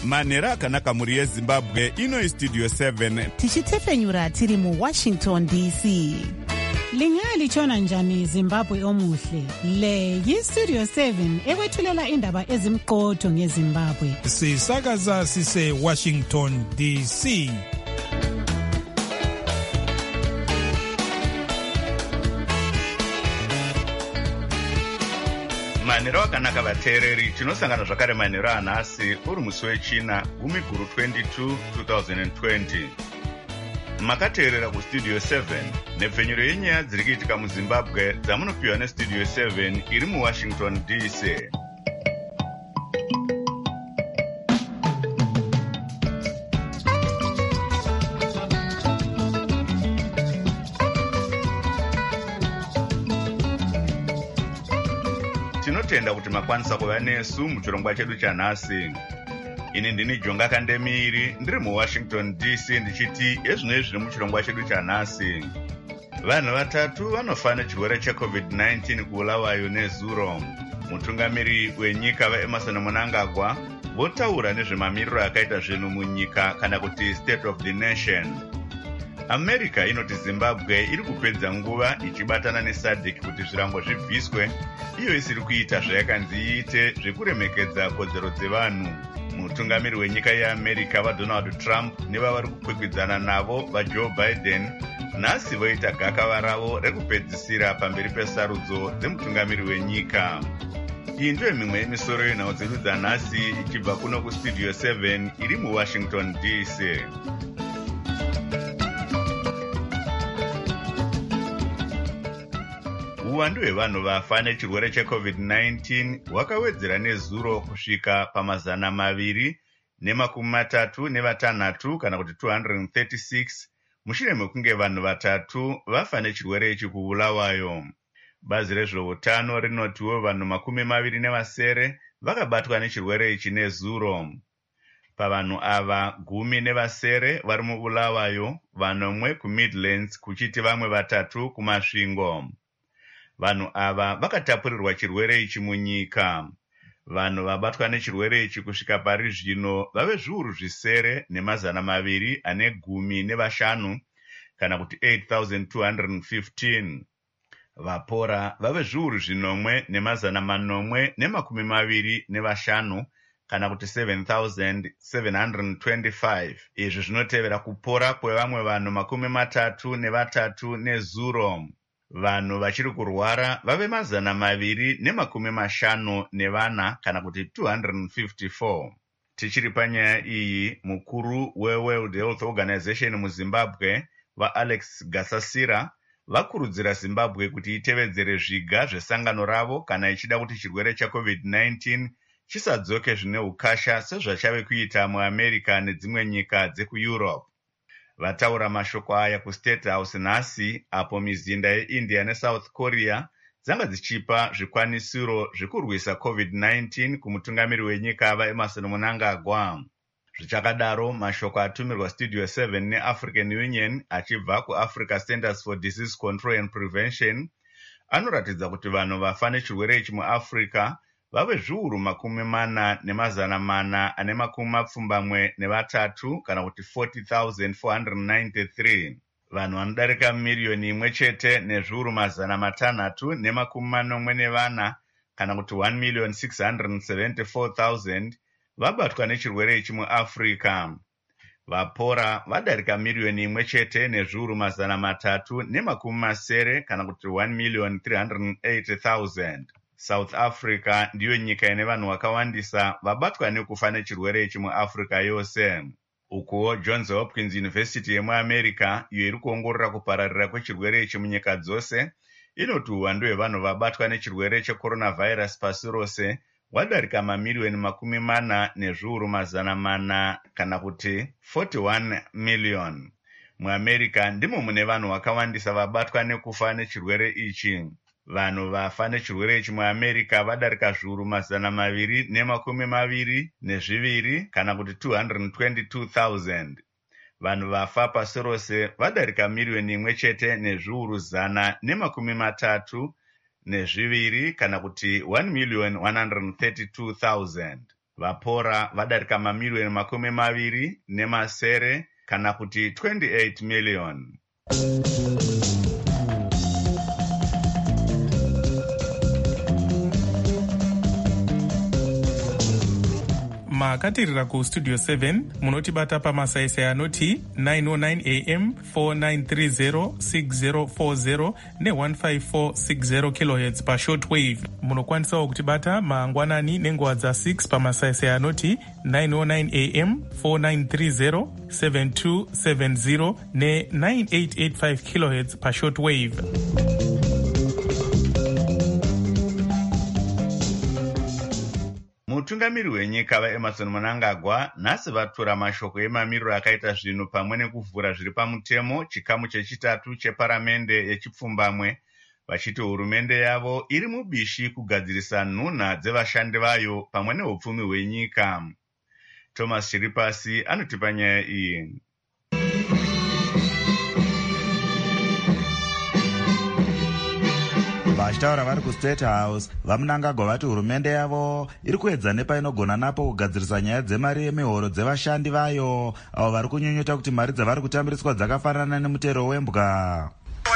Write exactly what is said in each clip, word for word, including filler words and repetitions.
manhero akanaka mhuri yezimbabwe. Ino Studio seven tichitefenyura tiri muWashington D C. Lingalitshona njani Zimbabwe omuhle? Le yiStudio seven ekwethulela indaba ezimqotho ngeZimbabwe. Sisakaza sise Washington D C. Manhero akanaka vateereri, tinosangana zvakare manhero anhasi uri musi wechina gumi guru twenty-two twenty twenty. Makateerera kuStudio seven nepfenyuro yenyaya dziri kuitika muZimbabwe dzamunopiwa neStudio seven iri muWashington D C. Tinotenda kuti makwanisa kuva nesu muchirongwa chedu chanhasi. Ini ndini Jonga Kandemiri ndiri muWashington D C ndichiti ezvino zviri muchirongwa chedu chanhasi. Vanhu vatatu vanofa nechirwere cheCovid nineteen kuBulawayo nezuro. Mutungamiri wenyika vaEmmerson Mnangagwa votaura nezvemamiriro akaita zvinhu munyika kana kuti State of the Nation. America inoti Zimbabwe iri kupedza nguva ichibatana neSADC kuti zvirango zvibviswe, iyo isiri kuita zvayakanzi iite zvekuremekedza kodzero dzevanhu. Mutungamiri wenyika yeAmerica vaDonald Trump nevavari kukwikwidzana navo vaJoe Biden nhasi voita gakava ravo rekupedzisira pamberi pesarudzo dzemutungamiri wenyika. Iyi ndiyo mimwe yemisoro yenhau dzedu dzanhasi ichibva kuno kuStudio seven iri muWashington D C. Uwandu hwevanhu vafa nechirwere cheCovid nineteen hwakawedzera nezuro kusvika pamazana maviri nemakumi matatu nevatanhatu kana kuti two hundred thirty-six mushure mekunge vanhu vatatu vafa nechirwere ichi kuBulawayo. Bazi rezveutano rinotiwo vanhu makumi maviri nevasere vakabatwa nechirwere ichi nezuro. Pavanhu ava gumi nevasere vari muBulawayo, vanomwe kuMidlands kuchiti vamwe vatatu kuMasvingo. Vanhu ava vakatapurirwa chirwere ichi munyika. Vanhu vabatwa nechirwere ichi kusvika pari zvino vave zviuru zvisere nemazana maviri ane gumi nevashanu kana kuti eight thousand two hundred fifteen. Vapora vave zviuru zvinomwe nemazana manomwe nemakumi maviri nevashanu kana kuti seven thousand seven hundred twenty-five. Izvi zvinotevera kupora kwevamwe vanhu makumi matatu nevatatu nezuro. Vanhu vachiri kurwara vave mazana maviri nemakumi mashanu nevana kana kuti two hundred fifty-four. Tichiri panyaya iyi, mukuru weWorld Health Organization muZimbabwe vaAlex Gasasira vakurudzira Zimbabwe kuti itevedzere zviga zvesangano ravo kana ichida kuti chirwere chaCovid nineteen chisadzoke zvine ukasha sezvachave kuita muAmerica nedzimwe nyika dzekuEurope. Vataura mashoko aya kuState House nhasi apo mizinda yeIndia neSouth Korea dzanga dzichipa zvikwanisiro zvekurwisa COVID nineteen kumutungamiri wenyika vaEmmerson Mnangagwa. Zvichakadaro, mashoko atumirwa Studio seven neAfrican Union achibva kuAfrica Centers for Disease Control and Prevention anoratidza kuti vanhu vafa nechirwere ichi muAfrica vave zviuru makumi mana nemazana mana ane makumi mapfumbamwe nevatatu kana kuti forty thousand four hundred ninety-three. Vanhu vanodarika miriyoni imwe chete nezviuru mazana matanhatu nemakumi manomwe nevana kana kuti one million six hundred seventy-four thousand vabatwa nechirwere ichi muAfrica. Vapora vadarika miriyoni imwe chete nezviuru mazana matatu nemakumi masere kana kuti one million three hundred eighty thousand. South Africa ndiyo nyika ine vanhu vakawandisa vabatwa nekufa nechirwere ichi muAfrica yose. Ukuwo Johns Hopkins University yemuAmerica, iyo iri kuongorora kupararira kwechirwere ichi munyika dzose, inoti uwandu hwevanhu vabatwa nechirwere checoronavirus pasi rose wadarika mamiriyoni makumi mana nezviuru mazana mana kana kuti forty-one million. MuAmerica ndimo mune vanhu vakawandisa vabatwa nekufa nechirwere ichi. Vanhu vafa nechirwere ichi muAmerica vadarika zviuru mazana maviri nemakumi maviri nezviviri kana kuti two hundred twenty-two thousand. Vanhu vafa pasi rose vadarika miriyoni imwe chete nezviuru zana nemakumi matatu nezviviri kana kuti one million one hundred thirty-two thousand. vapora vadarika mamirioni makumi maviri nemasere kana kuti twenty-eight million. makatirira kustudio seven munotibata pamasaisai anoti nine oh nine a m four nine three zero six zero four zero ne one five four six zero kilohertz pashortwave. Munokwanisawo kutibata mangwanani nenguva dza six pamasaisai anoti nine oh nine a m four nine three zero seven two seven zero ne nine eight eight five kilohertz pashortwave. Mutungamiri wenyika vaEmerson Mnangagwa nhasi vatura mashoko emamiriro akaita zvinhu pamwe nekuvhura zviri pamutemo chikamu chechitatu cheparamende yechipfumbamwe, vachiti hurumende yavo iri mubishi kugadzirisa nhunha dzevashandi vayo pamwe neupfumi hwenyika. Thomas Chiripasi anotipa nyaya iyi. vachitaura vari kuState House, vaMnangagwa vati hurumende yavo iri kuedza nepainogona napo kugadzirisa nyaya dzemari yemihoro dzevashandi vayo avo vari kunyunyuta kuti mari dzavari kutambiriswa dzakafanana nemutero wembwa.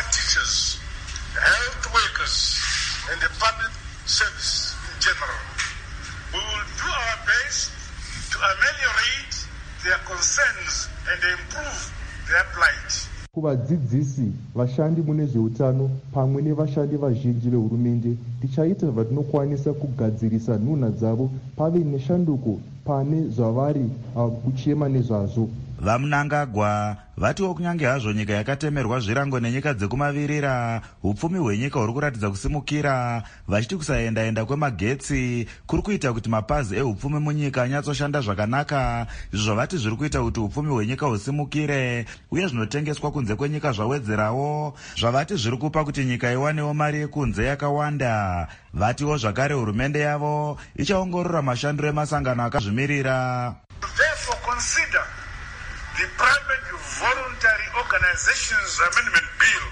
Kuvadzidzisi, vashandi mune zveutano pamwe nevashandi vazhinji vehurumende, tichaita zvatinokwanisa kugadzirisa nhunha dzavo pave neshanduko pane zvavari kuchema nezvazvo. VaMnangagwa vatiwo kunyange hazvo nyika yakatemerwa zvirango nenyika dzekumavirira, upfumi hwenyika huri kuratidza kusimukira, vachiti kusaendaenda kwemagetsi kuri kuita kuti mapazi eupfumi munyika anyatsoshanda zvakanaka, izvo vati zviri kuita kuti upfumi hwenyika husimukire, uye zvinotengeswa kunze kwenyika zvawedzerawo, zvavati zviri kupa kuti nyika iwanewo mari yekunze yakawanda. Vatiwo zvakare hurumende yavo ichaongorora mashandiro emasangano akazvimirira. Therefore consider the Private Voluntary Organizations Amendment Bill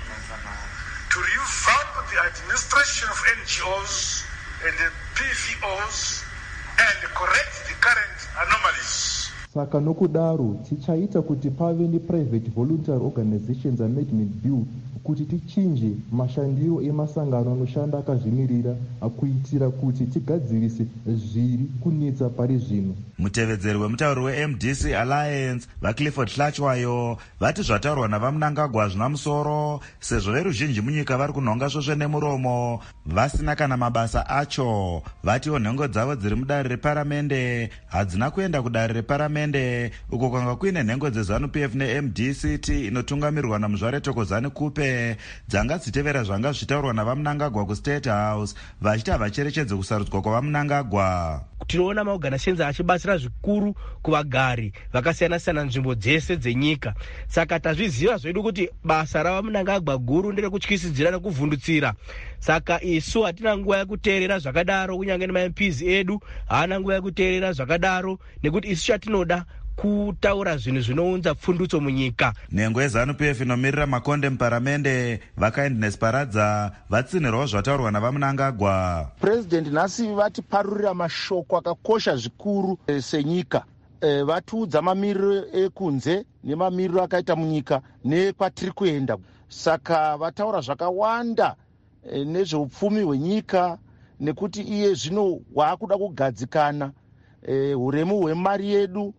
to revamp the administration of N G Os and the P V Os and correct the current anomalies. Saka nokudaro tichaita kuti pave nePrivate Voluntary Organizations Amendment Bill kuti tichinje mashandiro emasangano anoshanda akazvimirira akuitira kuti tigadzirise zviri kunetsa pari zvino. Mutevedzeri wemutauri weM D C Alliance vaClifford Hlachwayo vati zvataurwa navaMnangagwa zvina musoro, sezvo veruzhinji munyika vari kunhonga svosve nemuromo vasina kana mabasa acho. Vatiwo nhengo dzavo dziri mudare reparamende hadzina kuenda kudare reparamende, uko kwanga kuine nhengo dzeZANU P F neM D C T inotungamirirwa naMuzvare Thokozani Kupe dzanga dzichitevera zvanga zvichitaurwa navaMnangagwa kuState House, vachiti havacherechedze kusarudzwa kwavaMnangagwa. Tinoona maorganizations achibatsira zvikuru kuvagari vakasiyana-siyana nzvimbo dzese dzenyika. Saka tazviziva zvedu kuti basa ravaMnangagwa guru nderekutyisidzira nekuvhundutsira. Saka isu hatina nguva yekuteerera zvakadaro, kunyange nemaM Ps edu haana nguva yekuteerera zvakadaro, nekuti isu chatinoda kutaura zvinhu zvinounza pfundutso munyika. Nhengo yeZANU P F inomirira makonde muparamende vaKindness Paradza vatsinirwawo zvataurwa navaMnangagwa. President nhasi vatiparurira mashoko akakosha zvikuru e, senyika. E, vatiudza mamiriro ekunze nemamiriro akaita munyika nekwatiri kuenda. Saka vataura zvakawanda e, nezveupfumi hwenyika, nekuti iye zvino waakuda kugadzikana, e, huremu hwemari yedu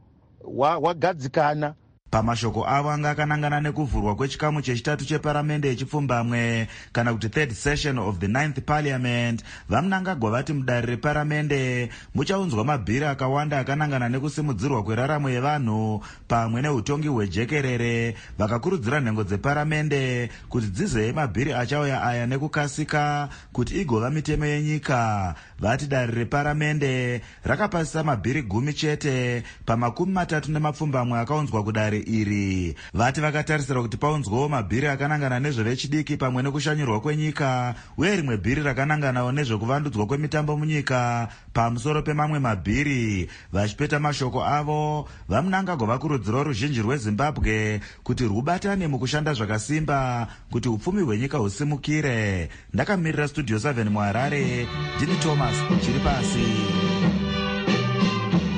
wagadzikana. Pamashoko avo anga akanangana nekuvhurwa kwechikamu chechitatu cheparamende yechipfumbamwe kana kuti third session of the ninth parliament, vaMnangagwa vati mudare reparamende muchaunzwa mabhiri akawanda akanangana nekusimudzirwa kweraramo yevanhu pamwe neutongi hwejekerere. Vakakurudzira nhengo dzeparamende kuti dzizoye mabhiri achauya aya nekukasika kuti igova mitemo yenyika. Vati dare reparamende rakapasisa mabhiri gumi chete pamakumi matatu nemapfumbamwe akaunzwa kudare iri. Vati vakatarisira kuti paunzwawo mabhiri akanangana nezvevechidiki pamwe nekushanyirwa kwenyika, uye rimwe bhiri rakananganawo nezvekuvandudzwa kwemitambo munyika pamusoro pemamwe mabhiri. Vachipeta mashoko avo, vaMnangagwa vakurudzirawo ruzhinji rweZimbabwe kuti rwubatane mukushanda zvakasimba kuti upfumi hwenyika husimukire. Ndakamirira Studio seven muHarare, ndini Thomas Chiripasi.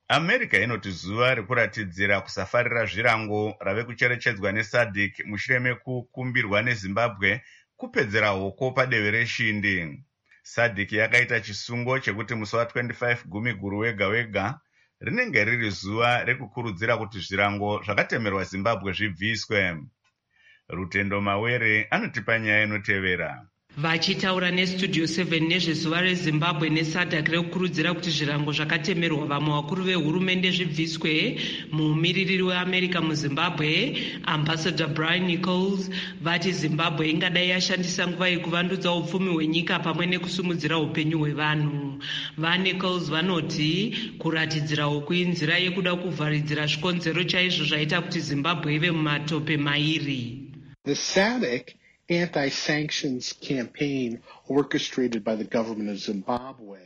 America inoti zuva rekuratidzira kusafarira zvirango rave kucherechedzwa nesadc mushure mekukumbirwa neZimbabwe kupedzera hoko padehwe reshindi. Sadc yakaita chisungo chekuti musi wa25 gumi guru wega wega rinenge riri zuva rekukurudzira kuti zvirango zvakatemerwa Zimbabwe zvibviswe. Rutendo Mawere anotipa nyaya inotevera. Vachitaura nestudio seven nezvezuva reZimbabwe nesadc rekukurudzira kuti zvirango zvakatemerwa vamwe vakuru vehurumende zvibviswe, mumiririri weAmerica muZimbabwe Ambassador Brian Nichols vati Zimbabwe ingadai yashandisa nguva yekuvandudza upfumi hwenyika pamwe nekusumudzira upenyu hwevanhu. VaNichols vanoti kuratidzira uku inzira yekuda kuvharidzira zvikonzero chaizvo zvaita kuti Zimbabwe ive mumatope mairi. The SADC anti-sanctions campaign orchestrated by the government of Zimbabwe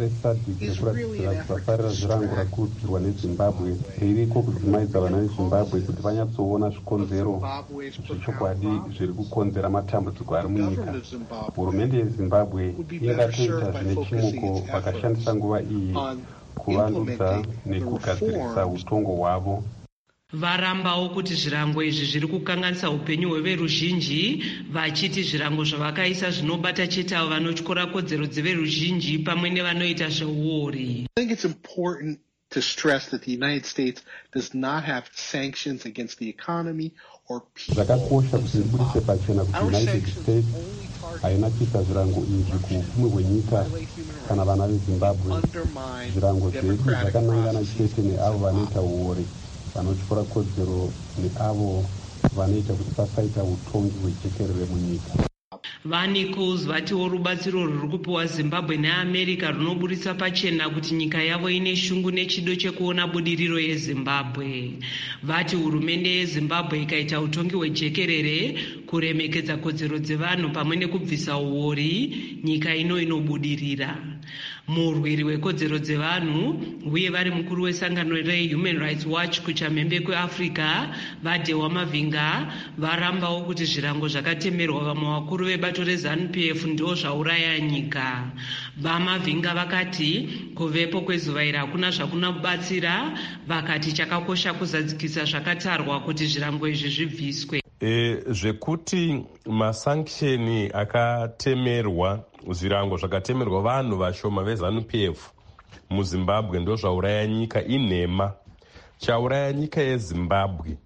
is really an effort to distract Zimbabwe ririko kudzimaidza vana veZimbabwe kuti vanyatsoona zvikonzero zvechokwadi zviri kukonzera matambudziko ari munyika. Hurumende yeZimbabwe ingatoita zvine chimuko vakashandisa nguva iyi kuvandudza nekugadzirisa utongo hwavo. Varambawo kuti zvirango izvi zviri kukanganisa upenyu hweveruzhinji, vachiti zvirango zvavakaisa zvinobata chete avo vanotyora kodzero dzeveruzhinji pamwe nevanoita zveuori. I think it's important to stress that the United States does not have sanctions against the economy or people. Zvakakosha kuti ndibudise pachena kuti United States haina kuita zvirango izvi kuupfumi hwenyika kana vana veZimbabwe. Zvirango zvedu zvakanangana chete neavo vanoita uori, vanotyora kodzero neavo vanoita kuti pasaita utongi hwejekerere munyika. VaNichols vatiwo rubatsiro ruri kupiwa Zimbabwe neAmerica runoburitsa pachena kuti nyika yavo ine shungu nechido chekuona budiriro yeZimbabwe. Vati hurumende yeZimbabwe ikaita utongi hwejekerere, kuremekedza kodzero dzevanhu pamwe nekubvisa uori, nyika ino inobudirira. Murwiri wekodzero dzevanhu uye vari mukuru wesangano reHuman Rights Watch kuchamhembe kweAfrica vaDhewa Mavinga varambawo kuti zvirango zvakatemerwa vamwe vakuru vebato reZANU-P F ndo zvauraya nyika. VaMavinga vakati kuvepo kwezuva iri hakuna zvakunobatsira, vakati chakakosha kuzadzikisa zvakatarwa kuti zvirango izvi zvibviswe. E, zvekuti masanksheni akatemerwa zvirango zvakatemerwa vanhu vashoma veZANU-P F muZimbabwe ndo zvauraya nyika inhema. Chauraya nyika yeZimbabwe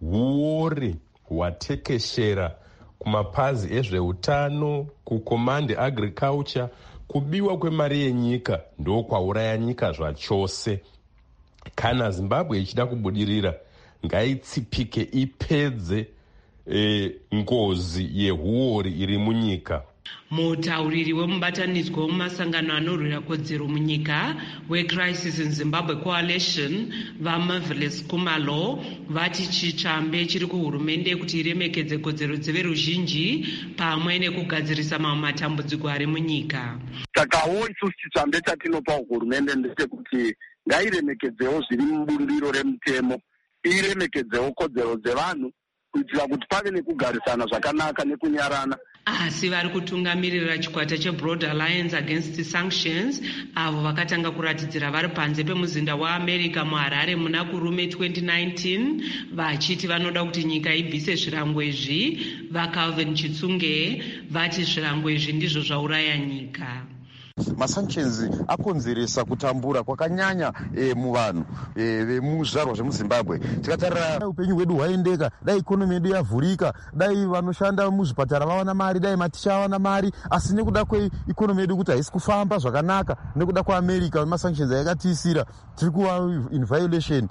uori hwatekeshera kumapazi ezveutano, kucommand agriculture, kubiwa kwemari yenyika ndo kwauraya nyika zvachose. Kana Zimbabwe ichida kubudirira ngaitsipike ipedze e, ngozi yehuori iri munyika. Mutauriri wemubatanidzwa wemumasangano anorwira kodzero munyika weCrisis in Zimbabwe Coalition vaMarvelous Kumalo vati chitsvambe chiri kuhurumende kuti iremekedze kodzero dzeveruzhinji pamwe nekugadzirisa mamwe matambudziko ari munyika. Sakawo isusu chitsvambe chatinopa hurumende ndechekuti ngairemekedzewo zviri mubumbiro remutemo, iremekedzewo kodzero dzevanhu kuitira kuti pave nekugarisana zvakanaka nekunyarana. Asi vari kutungamirira chikwata cheBroad Alliance Against Sanctions avo vakatanga kuratidzira vari panze pemuzinda weAmerica muHarare muna kurume twenty nineteen vachiti vanoda kuti nyika ibvise zvirango izvi. VaCalvin Chitsunge vati zvirango izvi ndizvo zvauraya nyika. Masanctions akonzeresa kutambura kwakanyanya e, muvanhu e, vemuzvarwa zvemuZimbabwe. Tikatarira upenyu hwedu hwaendeka, dai ikonomi yedu yavhurika, dai vanoshanda muzvipatara vawana mari, dai maticha vawana mari, asi nekuda kweikonomi yedu kuti haisi kufamba zvakanaka nekuda kwaAmerica masanctions ayakatiisira, tiri kuva in violation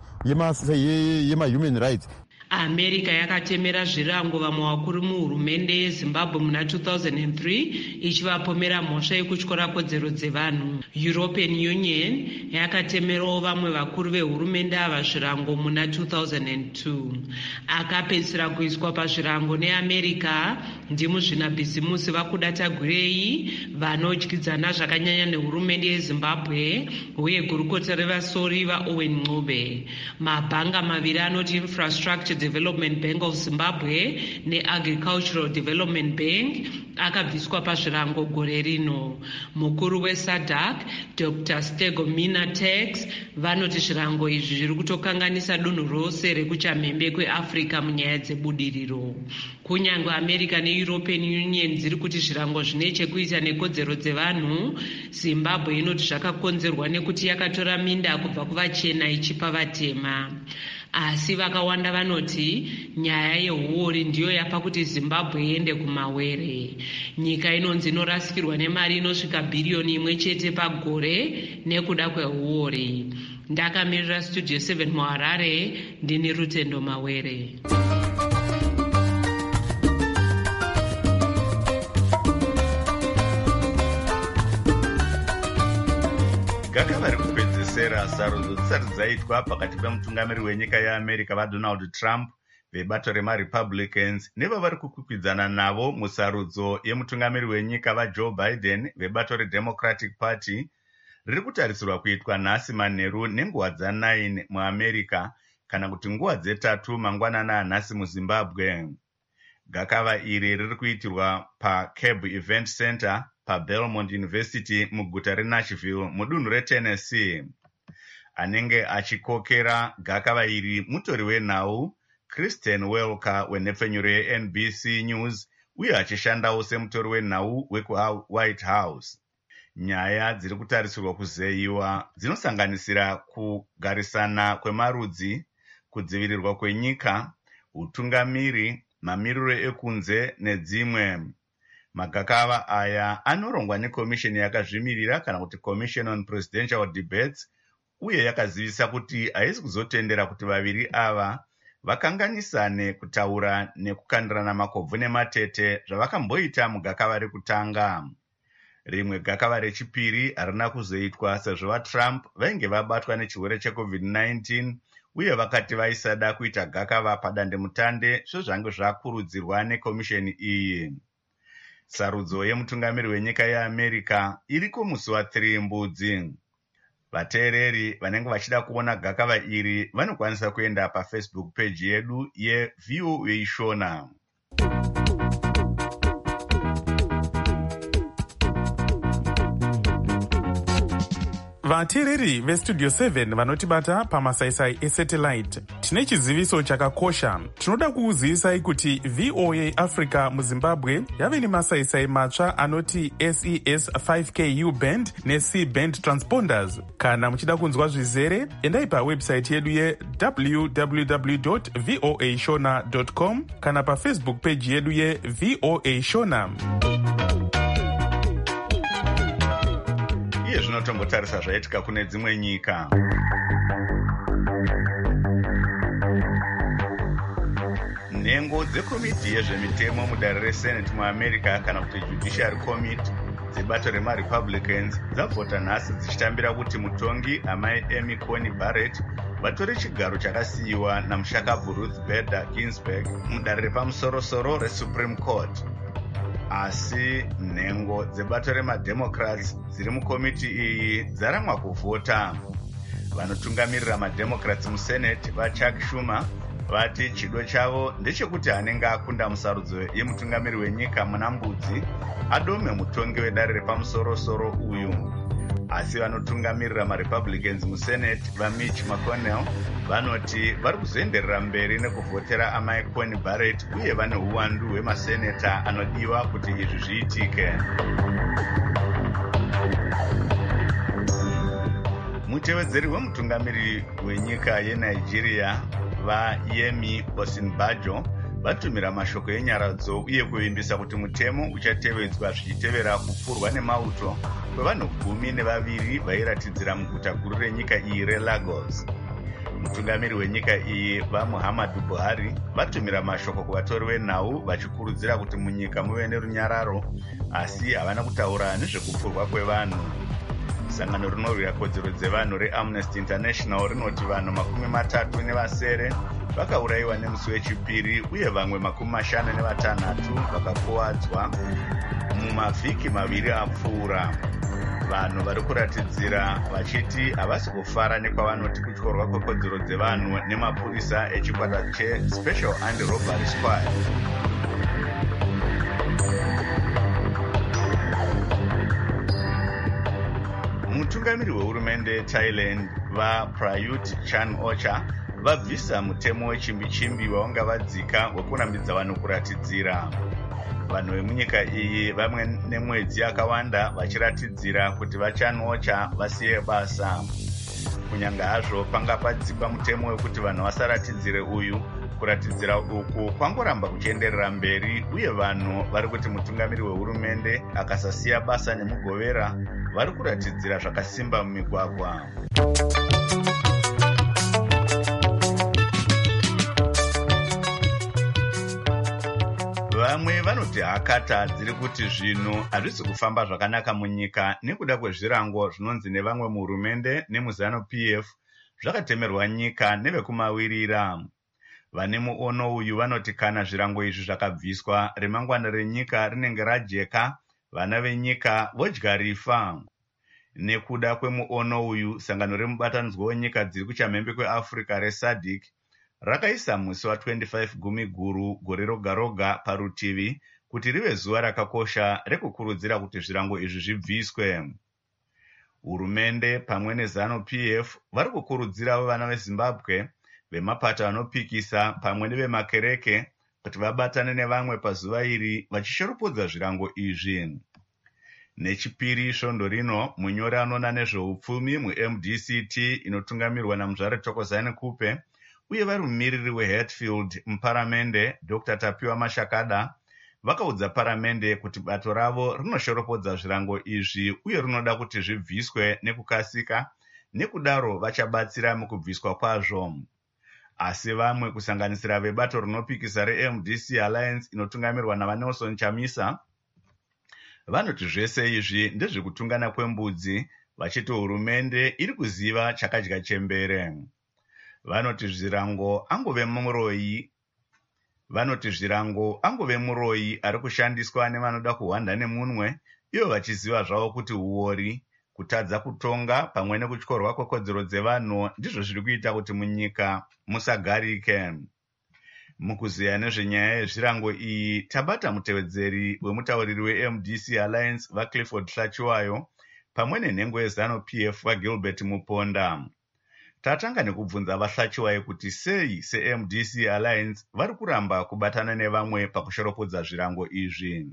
yema human rights. America yakatemera zvirango vamwe vakuru muhurumende yeZimbabwe muna two thousand three ichivapomera mhosva yekutyora kodzero dzevanhu. European Union yakatemerawo vamwe vakuru vehurumende ava zvirango muna two thousand two. Akapedzisira kuiswa pazvirango neAmerica ndimuzvinabhizimusi vakuda tagurei vanodyidzana zvakanyanya nehurumende yeZimbabwe uye gurukota revasori vaOwen Ncube. Mabhanga maviri anoti Infrastructure Development Bank of Zimbabwe neAgricultural Development Bank akabviswa pazvirango gore rino. Mukuru weSADC Doctor Stegomina Tax vanoti zvirango izvi zviri kutokanganisa dunhu rose rekuchamhembe kweAfrica munyaya dzebudiriro. Kunyange America neEuropean Union dziri kuti zvirango zvine chekuita nekodzero dzevanhu, Zimbabwe inoti zvakakonzerwa nekuti yakatora minda kubva kuvachena ichipa vatema. Asi vakawanda vanoti nyaya yehuori ndiyo yapa kuti Zimbabwe iende kumawere. Nyika inonzi inorasikirwa nemari inosvika bhiriyoni imwe chete pagore nekuda kwehuori. Ndakamirira Studio seven muHarare, ndini Rutendo Mawere. gakava vari kupedzisera sarudzo dzisati dzaitwa pakati pemutungamiri wenyika yeAmerica vaDonald Trump vebato remaRepublicans nevavari kukwikwidzana navo musarudzo yemutungamiri wenyika vaJoe Biden vebato reDemocratic Party riri kutarisirwa kuitwa nhasi manheru nenguva dza9 muAmerica kana kuti nguva dzetatu mangwanana anhasi muZimbabwe. Gakava iri riri kuitirwa paCab Event Center paBelmont University muguta reNashville mudunhu reTennessee. Anenge achikokera gakava iri mutori wenhau Kristen Welker wenhepfenyuro yeN B C News uye achishandawo semutori wenhau wekuWhite House. Nyaya dziri kutarisirwa kuzeyiwa dzinosanganisira kugarisana kwemarudzi, kudzivirirwa kwenyika, utungamiri, mamiriro ekunze nedzimwe. Magakava aya anorongwa nekomisheni yakazvimirira kana kuti Commission on Presidential Debates uye yakazivisa kuti haisi kuzotendera kuti vaviri ava vakanganisane kutaura nekukandirana makobvu nematete zvavakamboita mugakava rekutanga. Rimwe gakava rechipiri harina kuzoitwa sezvo vaTrump vainge vabatwa nechirwere cheCovid nineteen uye vakati vaisada kuita gakava padandemutande sezvange zvakurudzirwa nekomisheni iyi. Sarudzo yemutungamiri wenyika yeAmerica iriko musi wa3 Mbudzi. Vateereri vanenge vachida kuona gakava iri vanokwanisa kuenda paFacebook page yedu yeV O A Shona. Vateereri veStudio seven vanotibata pamasaisai esatellite, tine chiziviso chakakosha. Tinoda kukuzivisai kuti V O A Africa muZimbabwe yave nemasaisai matsva anoti S E S five K U band neC band transponders. Kana muchida kunzwa zvizere, endai pawebsite yedu ye w w w dot v o a shona dot com kana paFacebook page yedu ye V O A Shona. Iye zvinotombotarisa zvaitika kune dzimwe nyika. Nhengo dzekomiti yezvemitemo mudare reSenate muAmerica kana kuti Judiciary Committee dzebato remaRepublicans dzavhota nhasi dzichitambira kuti mutongi amai Amy Coney Barrett vatore chigaro chakasiyiwa namushakabvu Ruth Bader Ginsburg mudare repamusoro-soro reSupreme Court. Asi nhengo dzebato remaDemocrats dziri mukomiti iyi dzaramwa kuvhota. Vanotungamirira maDemocrats muSenate vaChuck Schumer vati chido chavo ndechekuti anenge akunda musarudzo yemutungamiri wenyika muna Mbudzi adome mutongi wedare repamusoro-soro uyu. Asi vanotungamirira maRepublicans muSenate vaMitch McConnell vanoti vari kuzoenderera mberi nekuvhotera amai Coney Barrett uye vane uwandu hwemaseneta anodiwa kuti izvi zviitike. Mutevedzeri wemutungamiri wenyika yeNigeria vaYemi Osinbajo vatumira mashoko enyaradzo uye kuvimbisa kuti mutemo uchatevedzwa zvichitevera kupfurwa nemauto kwevanhu gumi nevaviri vairatidzira muguta guru renyika iyi reLagos. Mutungamiri wenyika iyi vaMuhammadu Buhari vatumira mashoko kuvatori venhau vachikurudzira kuti munyika muve nerunyararo, asi havana kutaura nezvekupfurwa kwevanhu. sangano rinorwira kodzero dzevanhu reamnesty international rinoti vanhu makumi matatu nevasere vakaurayiwa nemusi wechipiri uye vamwe makumi mashanu nevatanhatu vakakuvadzwa mumavhiki maviri apfuura. Vanhu vari kuratidzira vachiti havasi kufara nekwavanoti kutyorwa kwekodzero dzevanhu nemapurisa echikwata chespecial anti-robbery squad. Mutungamiri wehurumende Thailand vaPrayut Chan-ocha vabvisa mutemo wechimbi-chimbi wavanga vadzika wekunamidza vanhu kuratidzira. Vanhu vemunyika iyi vamwe nemwedzi yakawanda vachiratidzira kuti vaChan-ocha vasiye basa. Kunyanga hazvo panga padzikwa mutemo wekuti vanhu vasaratidzire uyu, kuratidzira uku kwangoramba kuchienderera mberi uye vanhu vari kuti mutungamiri wehurumende akasasiya basa nemugovera vari kuratidzira zvakasimba mumigwagwa. Vamwe vanoti hakata dziri kuti zvinhu hazvisi kufamba zvakanaka munyika nekuda kwezvirango zvinonzi nevamwe muhurumende nemuZANU-P F zvakatemerwa nyika nevekumawirira. Vane muono uyu vanoti kana zvirango izvi zvakabviswa, remangwana renyika rinenge rajeka, vana venyika vodya rifa. Nekuda kwemuono uyu, sangano remubatanidzwa wenyika dziri kuchamhembe kweAfrica reSADC rakaisa musi wa25 gumi guru gore roga roga parutivi kuti rive zuva rakakosha rekukurudzira kuti zvirango izvi zvibviswe. Hurumende pamwe neZANU-P F vari kukurudzira vana veZimbabwe, vemapato anopikisa pamwe nevemakereke kuti vabatane nevamwe pazuva iri vachishoropodza zvirango izvi. Nechipiri svondo rino, munyori anoona nezveupfumi muM D C T inotungamirwa naMuzvare Thokozani Kupe uye vari mumiriri weHatfield muparamende Doctor Tapiwa Mashakada vakaudza paramende kuti bato ravo rinoshoropodza zvirango izvi uye rinoda kuti zvibviswe nekukasika, nekudaro vachabatsira mukubviswa kwazvo. Asi vamwe kusanganisira vebato rinopikisa reM D C Alliance inotungamirwa navaNelson Chamisa vanoti zvese izvi ndezvekutungana kwembudzi, vachiti hurumende iri kuziva chakadya chembere. Vanoti zvirango angove muroyi vanoti zvirango angove muroyi ari kushandiswa nevanoda kuhwanda nemunwe, iyo vachiziva zvavo kuti uori, kutadza kutonga pamwe nekutyorwa kwekodzero dzevanhu ndizvo zviri kuita kuti munyika musagarike. Mukuziya nezvenyaya yezvirango iyi tabata mutevedzeri wemutauriri weM D C Alliance vaClifford Hlachiwayo pamwe nenhengo yeZANU-P F vaGilbert Muponda. Tatanga nekubvunza vaHlachiwayo kuti sei seM D C Alliance vari kuramba kubatana nevamwe pakushoropodza zvirango izvi.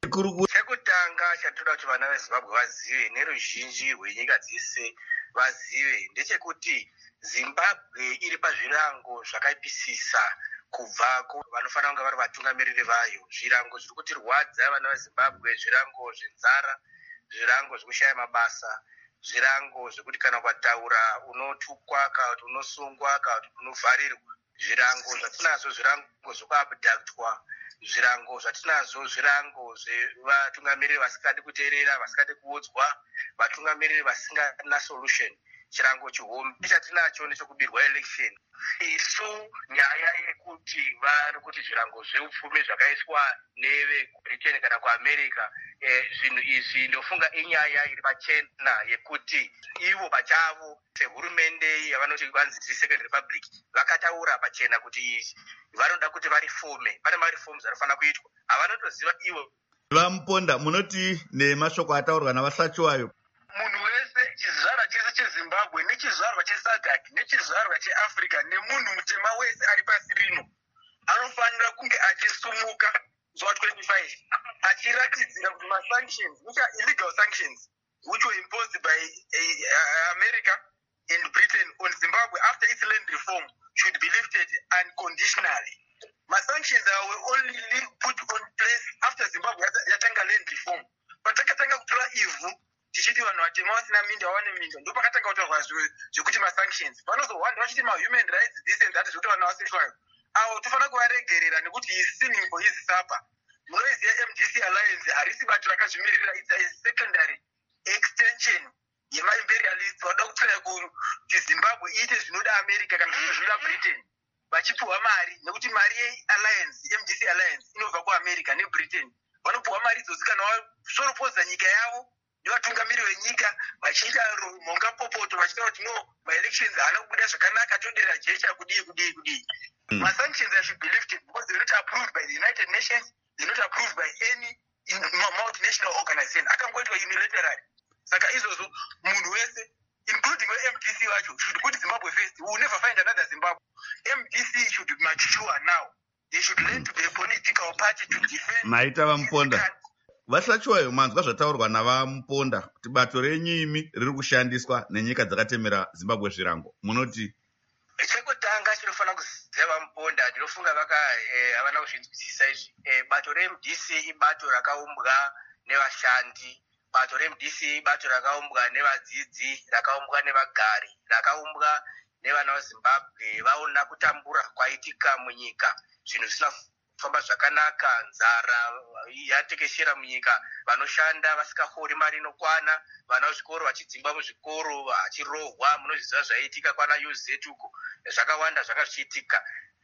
Chekutanga chatoda kuti vana veZimbabwe vazive neruzhinji rwenyika dzese vazive ndechekuti Zimbabwe iri pazvirango zvakaipisisa kubva vanofanira kunge vari vatungamiriri vayo. Zvirango zviri kutirwadza vana veZimbabwe, zvirango zvenzara, zvirango zvekushaya mabasa, zvirango zvekuti kana ukataura unotukwa kana kuti unosungwa kana kuti unovharirwa, zvirango zvatinazvo zvirango zvekuabductwa, zvirango zvatinazvo zvirango zvevatungamiriri vasikadi kuteerera, vasikadi kuudzwa, vatungamiriri vasingana solution. Chirango chihombe chatinacho nechekubirwa election. Isu nyaya yekuti vari kuti zvirango zveupfumi zvakaiswa neveBritain kana kuAmerica, zvinhu izvi ndofunga inyaya iri pachena yekuti ivo pachavo sehurumende yavanoti vanzi Second Republic vakataura pachena kuti izvi vanoda kuti varifome, pane marifoms anofanira kuitwa, havanotoziva ivo. Vamuponda, munoti nemashoko ataurwa navaHlachiwayo, munhu wese chizvarwa chese cheZimbabwe nechizvarwa cheSADC nechizvarwa cheAfrica nemunhu mutema wese ari pasi rino anofanira kunge achisumuka zuva twenty-five achiratidzira kuti masanctions, which are illegal sanctions which were imposed by uh, America and Britain on Zimbabwe after its land reform should be lifted unconditionally. Masanctions were only put on place after Zimbabwe yatanga land reform. Patakatanga kutora ivhu tichiti vanhu vatema vasina minda vawane minda, ndo pakatanga kutorwa zvekuti masanctions vanozohwanda vachiti mahuman rights this and that zvekuti vanhu vasishwayo avo tofanira kuvaregerera nekuti he is sinning for his supper. Munoiziva M D C Alliance harisi bato rakazvimirira, it's a secondary extension yemai Britain vachipuwa mari nekuti mari yealliance M D C alliance inobva kuamerica nebritain. Vanopuwa mari idzodzo kana vasoropodza nyika yavo nevatungamiri venyika vachiita mhongapopoto vachitaura kuti no maelections haana kubuda zvakanaka todera jecha kudii kudii kudii. Masanctions I should be lifted because they're not approved by the United Nations, they're not approved by any multinational organization. Akangoitwa unilaterally. Saka izvozvo munhu wese including the M D C vacho should put Zimbabwe first. We will never find another Zimbabwe. M D C should mature now. They should learn to be a political party to defend. Maita vamuponda. Vasachiwayo manzwa zvataurwa navamuponda kuti bato renyimi riri kushandiswa nenyika dzakatemera Zimbabwe zvirango. Munoti chekutanga chinofanira kuziva muponda ndinofunga vaka havana kuzvinzwisisa izvi. Bato re-M D C ibato rakaumbwa nevashandi. Bato re-M D C ibato rakaumbwa nevadzidzi, rakaumbwa nevagari, rakaumbwa nevana veZimbabwe vaona kutambura kwaitika munyika. Zvinhu zvisina kufamba zvakanaka, nzara yatekeshera munyika, vanoshanda vasingahori mari inokwana, vana vezvikoro vachidzingwa muzvikoro vachirohwa, munozviziva zvaitika kwana U Z uko, zvakawanda zvanga zvichiitika.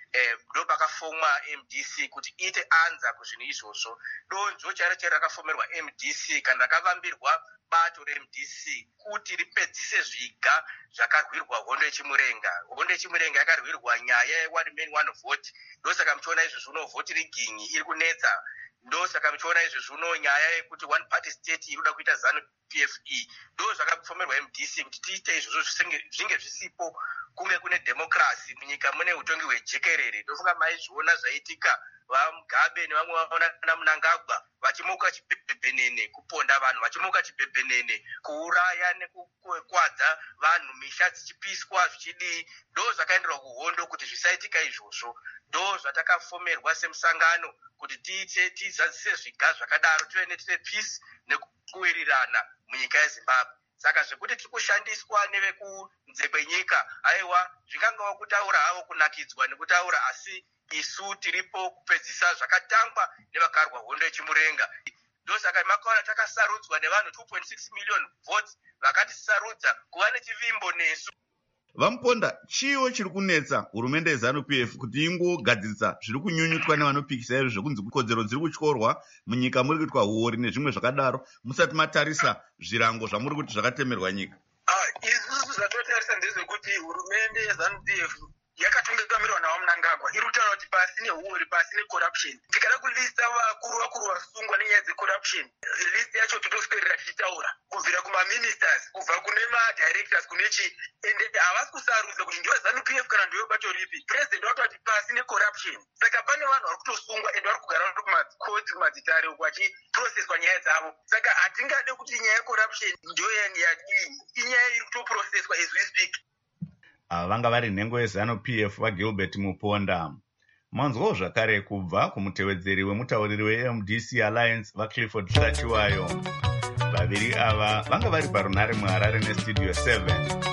Ndo pakafomwa M D C kuti ite anza kuzvinhu izvozvo. Donzvo charo charo rakafomerwa M D C kana rakavambirwa bato re-M D C kuti ripedzise zviga zvakarwirwa hondo yechimurenga. Hondo yechimurenga yakarwirwa nyaya ye-one man one vote. Ndosaka muchiona izvo zvino vhoti rigingi iri kunetsa. Ndosaka muchiona izvo zvino nyaya yekuti one party state inoda kuita ZANU P F E. Ndo zvakafomerwa M D C kuti tiite izvozvo zvinge zvisipo kunge kune democracy munyika mune utongi hwejekerere. Ndofunga maizviona zvaitika vaMugabe nevamwe vaona Mnangagwa vachimuka chibhebhenene kuponda vanhu, vachimuka chibhebhenene kuuraya nekukwadza vanhu, misha dzichipiswa zvichidii. Ndo zvakaenderwa kuhondo kuti zvisaitika izvozvo. Ndo zvatakafomerwa semusangano kuti tiite tizadzise zviga zvakadaro tive netire peace nekuwirirana munyika yeZimbabwe. Saka zvekuti tiri kushandiswa nevekunze kwenyika, aiwa zvingangova kutaura havo kunakidzwa nekutaura, asi isu tiripo kupedzisa zvakatangwa nevakarwa hondo yechimurenga. Ndosaka makaona takasarudzwa nevanhu two point six million votes vakatisarudza kuva nechivimbo nesu. Vamuponda, chiwo chiri kunetsa hurumende yeZANU P F kuti ingogadzirisa zviri kunyunyutwa nevanopikisa izvo zvekunzi kodzero dziri kutyorwa munyika muri kuitwa huori nezvimwe zvakadaro musati matarisa zvirango zvamuri kuti zvakatemerwa nyika. Isusu zvatotarisa ndezvekuti hurumende yeZANU P F yakatungamirirwa naMnangagwa iri kutaura kuti pasi nehuori, pasi necorruption. Tikada kulista vakuru vakuru vasungwa nenyaya dzecorruption, list yacho totoswedera tichitaura kubvira kumaministers, kubva kune madirectors, kune chi, ende havasi kusarudza kuti ndiyo ZANU P F kana ndiyo bato ripi. President wakati pasi necorruption. Saka pane vanhu vari kutosungwa ende vari kugara vari kumakoti kumadzitare uko vachiprocesswa nyaya dzavo. Saka hatingade kuti nyaya yecorruption ndiyo yadii, inyaya iri kutoprocesswa as we speak. Vanga vari nhengo yeZANU P F vaGilbert Muponda. Manzwawo zvakare kubva kumutevedzeri wemutauriri we-M D C Alliance vaClifford Hlachiwayo. Vaviri ava vanga vari parunhare muHarare neStudio seven.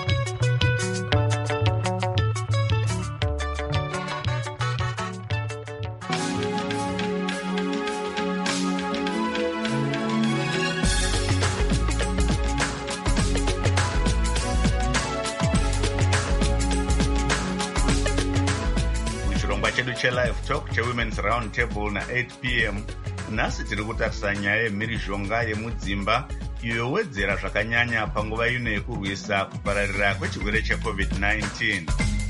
Live talk che Women's Round Table na eight p m nhasi tiri kutarisa nyaya yemhirizhonga yemudzimba iyo yowedzera zvakanyanya panguva ino yekurwisa kupararira kwechirwere checovid nineteen.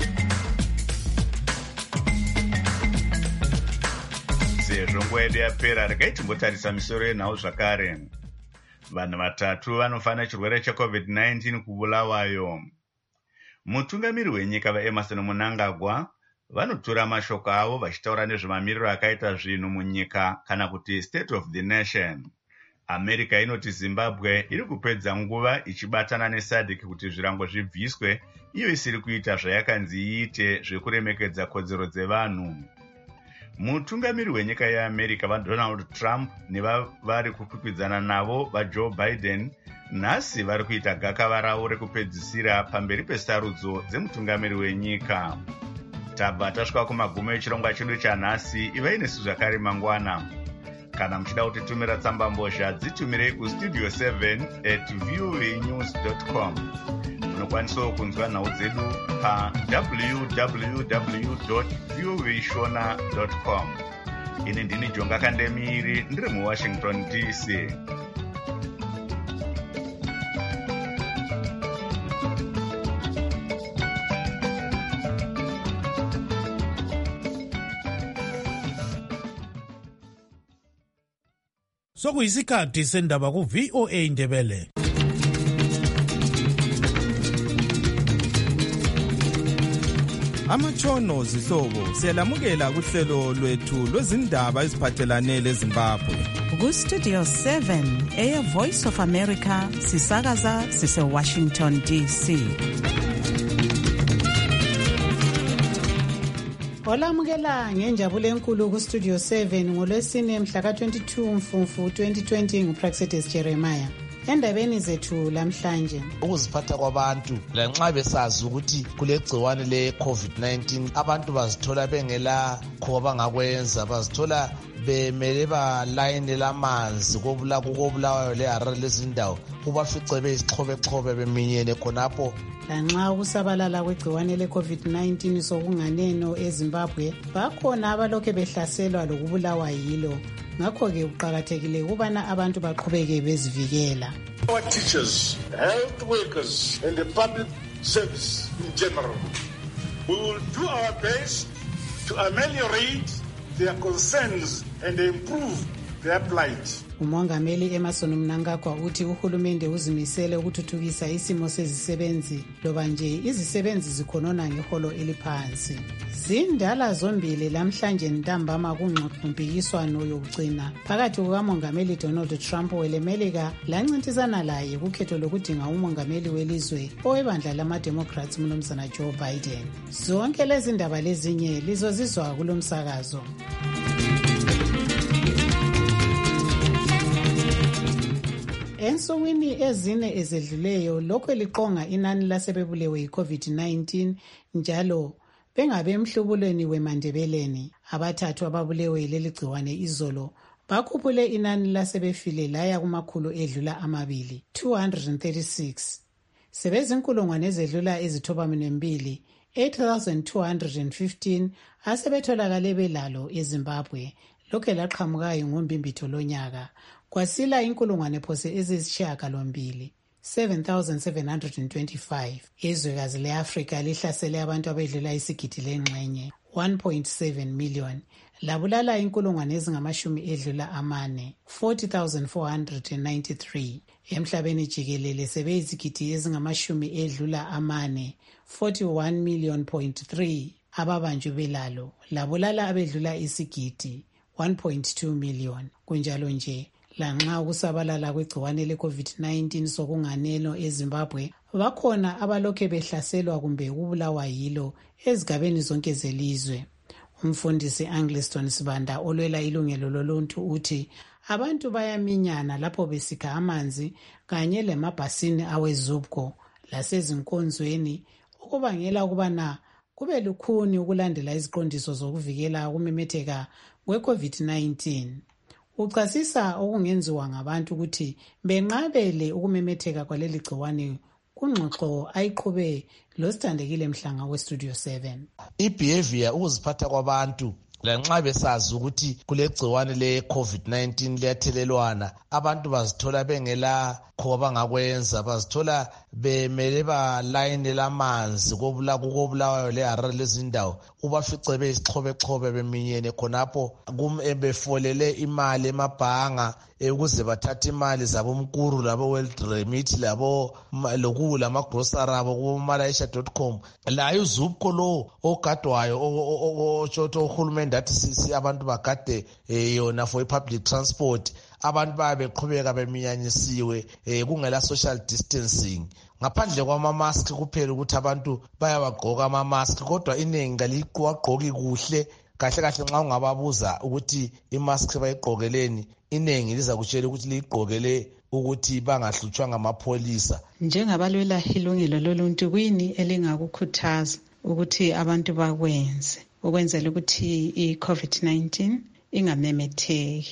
Sezvo nguva yedu yapera, regai timbotarisa misoro yenhau zvakare. Vanhu vatatu vanofana chirwere checovid nineteen kubulawayo. Mutungamiri wenyika vaEmmerson Mnangagwa vanotura mashoko avo vachitaura nezvemamiriro akaita zvinhu munyika kana kuti state of the nation. America inoti Zimbabwe iri kupedza nguva ichibatana neSADC kuti zvirango zvibviswe, iyo isiri kuita zvayakanzi iite zvekuremekedza kodzero dzevanhu. Mutungamiri wenyika yeAmerica vaDonald Trump nevavari kukwikwidzana navo vaJoe Biden nhasi vari kuita gakava ravo rekupedzisira pamberi pesarudzo dzemutungamiri wenyika. Tabva tasvika kumagumo echirongwa chedu chanhasi. Ivai nesu zvakare mangwana. Kana muchida kutitumira tsambambozha dzitumirei kustudio seven at voanews dot com. Munokwanisawo kunzwa nhau dzedu pa w w w dot voa shona dot com. Ini ndini Jonga Kandemiri ndiri muWashington D C. Sokuyisikhathi sendaba ku V O A Ndebele. Amatshono zihlobo siyalamukela kuhlelo lwethu lwezindaba eziphathelane leZimbabwe. Ku Studio seven Air Voice of America sisakaza sise Washington D C. Olamukela ngenjabulo enkulu ku Studio seven ngolwesine mhla ka twenty-two Mfumfu twenty twenty nguPraxedis Jeremiah. Endabeni zethu lamhlanje ukuziphatha kwabantu lanxa besazi ukuthi kulegciwane le COVID nineteen abantu bazithola bengela khoba ngakwenza bazithola bemele balayine lamanzi kobula kokobulawayo le Harare lezindawo kubafice bezixhobe xhobe beminyene khonapho. Lanxa ukusabalala kwegciwane le COVID nineteen sokunganeno eZimbabwe bakhona abalokhe behlaselwa lokubulawa yilo. Ngakho ke uqhakathekile ukubana abantu baqhubeke bezivikela. Our teachers, health workers and the public service in general, we will do our best to ameliorate their concerns and improve their plight. Umongameli Emerson Mnangagwa uthi uhulumende uzimisele ukuthuthukisa isimo sezisebenzi loba nje izisebenzi zikhonona ngeholo eliphansi. Zindala zombili lamhlanje ntambama kungxoxompikiswano yokugcina phakathi kukamongameli Donald Trump welemelika lancintisana laye kukhetho lokudinga umongameli welizwe owebandla lama-Democrats mnumzana Joe Biden. Zonke lezi ndaba lezinye lizozizwa kulomsakazo. Ensukwini ezine ezedluleyo lokho liqonga inani lasebebulewe yi-COVID nineteen njalo bengabe emhlubulweni wemandebeleni. Abathathu ababulewe leli gciwane izolo bakhuphule inani lasebefile laya kumakhulu edlula amabili two hundred thirty-six. Sebezinkulungwane ezedlula ezithobamine mbili eight thousand two hundred fifteen asebetholakale belalo eZimbabwe lokho laqhamukayo ngombimbitho lonyaka. Kwasila inkulungwane phose ezisishiyagalombili seven thousand seven hundred twenty-five. Izwekazi le-Afrika lihlasele abantu abedlula isigidi lengxenye one point seven million. Labulala inkulungwane ezingamashumi edlula amane forty thousand four hundred ninety-three. Emhlabeni jikelele sebeyizigidi ezingamashumi edlula amane forty-one million point three ababanjwe belalo. Labulala abedlula isigidi one point two million. Kunjalo nje lanxa ukusabalala kwegciwane le-COVID nineteen sokunganeno eZimbabwe bakhona abalokhe behlaselwa kumbe ukubulawa yilo ezigabeni zonke zelizwe. Umfundisi Angliston Sibanda olwela ilungelo loluntu uthi abantu bayaminyana lapho besikha amanzi kanye lemabhasini awezubko lasezinkonzweni ukubangela ukubana kube lukhuni ukulandela iziqondiso zokuvikela ukumemetheka kwe-COVID nineteen. Uchasisa okungenziwa ngabantu ukuthi benqabele ukumemetheka kwaleli gciwane kungxoxo ayiqhube losithandekile Mhlanga we-Studio seven. I-behavior ukuziphatha kwabantu lanxa besazi ukuthi kulegciwane le-COVID nineteen liyathelelwana abantu bazithola bengela khoba ngakwenza bazithola bemele balayine lamanzi kobula kokobulawayo le Harare lezindawo ubafice bezixhobe xhobe beminyene khonapho befolele imali emabhanga ukuze bathathe imali zabomkuru labo World Remit labo lokula amagrocery abo ku malaisha dot com. La uzubko lo ogadwayo ochoto uhulumende athi sisi abantu bagade yona for public transport abantu babe beqhubeka beminyanyisiwe kungela social distancing. Ngaphandle kwama-mask kuphela ukuthi abantu bayawagqoka ama-mask kodwa iningi ngaliqwagqoki kuhle kahle kahle nxa ungababuza ukuthi imask bayigqokeleni iningi liza kutshela ukuthi liyigqokele ukuthi bangahlutshwa ngamapholisa. Njengabalwela ilungelo loluntu kwini elingakukhuthaza ukuthi abantu bakwenze ukwenzela ukuthi i-COVID nineteen ingamemetheki?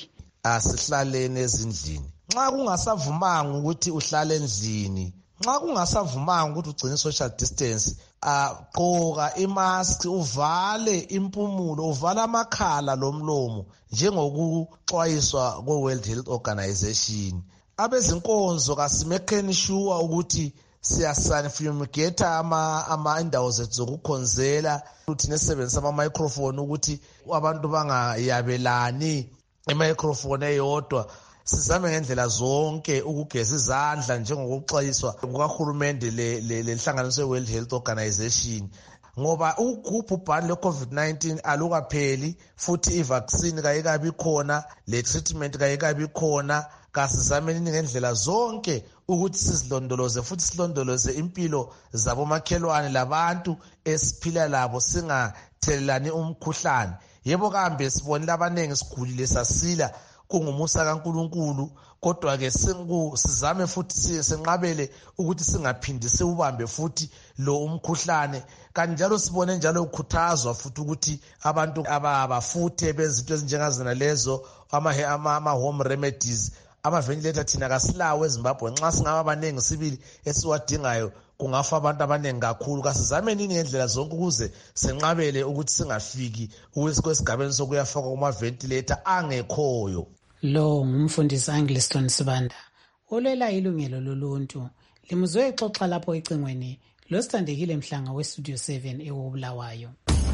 asihlaleni ezindlini. Nxa kungasavumanga ukuthi uhlale endlini, nxa kungasavumanga ukuthi ugcine social distance, agqoka imask, uvale impumulo, uvale amakhala lomlomo njengokuxwayiswa kwe-World Health Organization. Abezinkonzo kasimekeni sure ukuthi siyasanfumigate ama ama indawo zethu zokukhonzela, ukuthi nesebenzisa ama microphone ukuthi abantu bangayabelani i-microphone eyodwa. Sizame ngendlela zonke ukugeza izandla njengokuxwayiswa kukahulumende lenhlanganiso ye-World Health Organization, ngoba ukugubha ubhani le-COVID nineteen alukapheli, futhi i-vaccine kayikabi khona, le-treatment kayikabi khona. Kasizamenini ngendlela zonke ukuthi sizilondoloze futhi silondoloze impilo zabomakhelwane labantu esiphila labo, singathelelani umkhuhlane. Yebo kambe sibonile abanengi sigulile sasila, kungumusa kaNkulunkulu, kodwa ke sizame futhi senqabele ukuthi singaphindi siubambe futhi lo umkhuhlane. Kanti njalo sibone njalo ukukhuthazwa futhi ukuthi abantu abafuthe bezinto ezinjengazina lezo ama home remedies, ama-ventilator thina kasilawo eZimbabwe. Nxa singaba abaningi sibili esiwadingayo kungafa abantu abaningi kakhulu. Kasizame nini ngendlela zonke ukuze senqabele ukuthi singafiki kwesigabeni sokuyafaka kuma-ventilator angekhoyo. Lo ngumfundisi Angliston Sibanda olwela ilungelo loluntu. Limuzwe exoxa lapho ecingweni lo Sithandekile Mhlanga we-Studio seven eWobulawayo.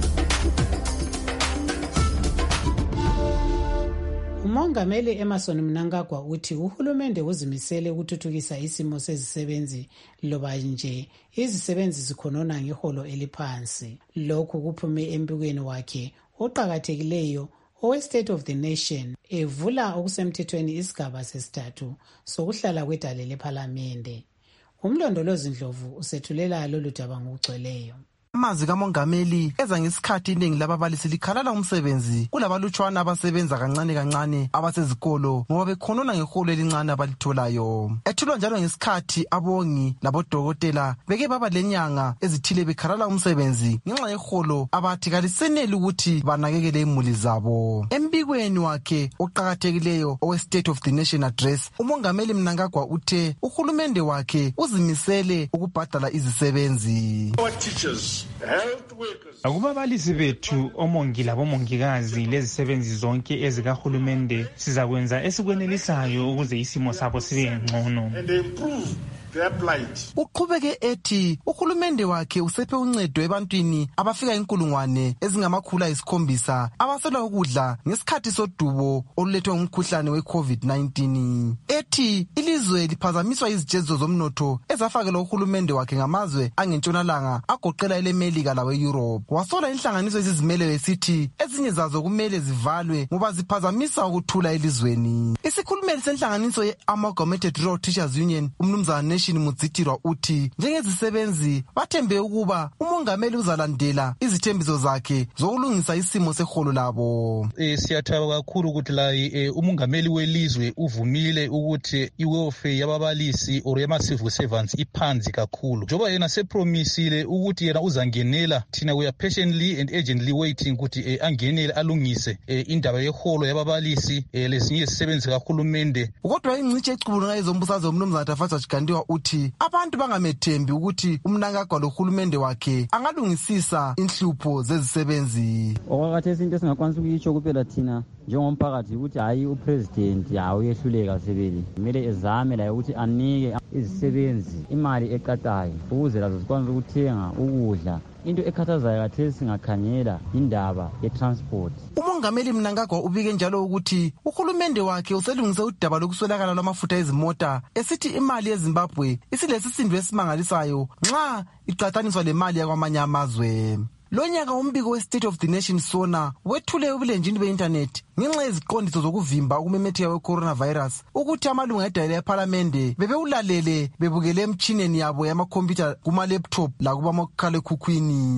Umongameli Emmerson Mnangagwa uthi uhulumende uzimisele ukuthuthukisa isimo sezisebenzi loba nje izisebenzi zikhonona ngeholo eliphansi. Lokhu kuphume empikweni wakhe oqhakathekileyo owe-State of the Nation evula okusemthethweni isigaba sesithathu sokuhlala kwedale lephalamende. Umlondolozi Ndlovu usethulela lolu daba ngokugcweleyo. Amazwi kamongameli eza ngesikhathi iningi lababalisi likhalala umsebenzi kulabalutshwana abasebenza kancane kancane abasezikolo ngoba bekhonona ngeholo elincane abalitholayo. Ethulwa njalo ngesikhathi abongi labodokotela beke baba lenyanga ezithile bekhalala umsebenzi ngenxa yeholo abathi kaliseneli ukuthi banakekele imuli zabo. Embikweni wakhe oqhakathekileyo owe-State of the Nation Address, umongameli Mnangagwa uthe uhulumende wakhe uzimisele ukubhadala izisebenzi. Akubabalisi bethu, omongi labomongikazi lezisebenzi zonke ezikahulumende sizakwenza esikwenelisayo ukuze isimo sabo sibe ngcono. Uqhubeke ethi uhulumende wakhe usephe uncedo ebantwini abafika inkulungwane ezingamakhulu ayisikhombisa abasela ukudla ngesikhathi sodubo olulethwe ngumkhuhlane we-COVID nineteen. Ethi ilizwe liphazamiswa izijezo zomnotho ezafakelwa uhulumende wakhe ngamazwe angentshonalanga agoqela elemelika lawe-Europe. Wasola inhlanganiso ezizimele esithi ezinye zazo kumele zivalwe ngoba ziphazamisa ukuthula elizweni. Isikhulumeli senhlanganiso ye-Amalgamated Rural Teachers Union umnumzana Mudzitirwa uthi njengezisebenzi bathembe ukuba umongameli uzalandela izithembiso zakhe zokulungisa isimo seholo labo. E, siyathaba kakhulu ukuthi la e, umongameli welizwe uvumile ukuthi iwelfare yababalisi or yama-civil servants iphansi kakhulu. Njoba yena sepromisile ukuthi yena uzangenela, thina we are patiently and urgently waiting ukuthi e, angenele alungise e, indaba yeholo yababalisi e, lezinye izisebenzi kahulumende. Kodwa ingciche ecubulunga ezombusazwe umnumzana Tafatsa Chikandiwa uthi abantu bangamethembi ukuthi uMnangagwa lohulumende wakhe angalungisisa inhlupho zezisebenzi. Okwakhathesi into esingakwanisa ukuyitsho kuphela thina njengomphakathi ukuthi hayi upresident awuyehluleka sebeli, kumele ezame la ukuthi anike izisebenzi imali eqatayo ukuze lazo zikwanise ukuthenga ukudla. Into ekhathazayo kathesi singakhangela indaba ye-transport. Umongameli Mnangagwa ubike njalo ukuthi uhulumende wakhe uselungise udaba lokuswelakala lwamafutha ezimota esithi imali yeZimbabwe isilesisindo esimangalisayo nxa iqathaniswa lemali yakwamanye amazwe. Lonyaka umbiko we-State of the Nation sona wethule ubulenjini be-internet ngenxa yeziqondiso zokuvimba ukumemetheka we-coronavirus ukuthi amalunga edale ephalamende bebewulalele bebukele emtshineni yabo yamakhompyutha kuma-laptop lakuba makhalekhukhwini.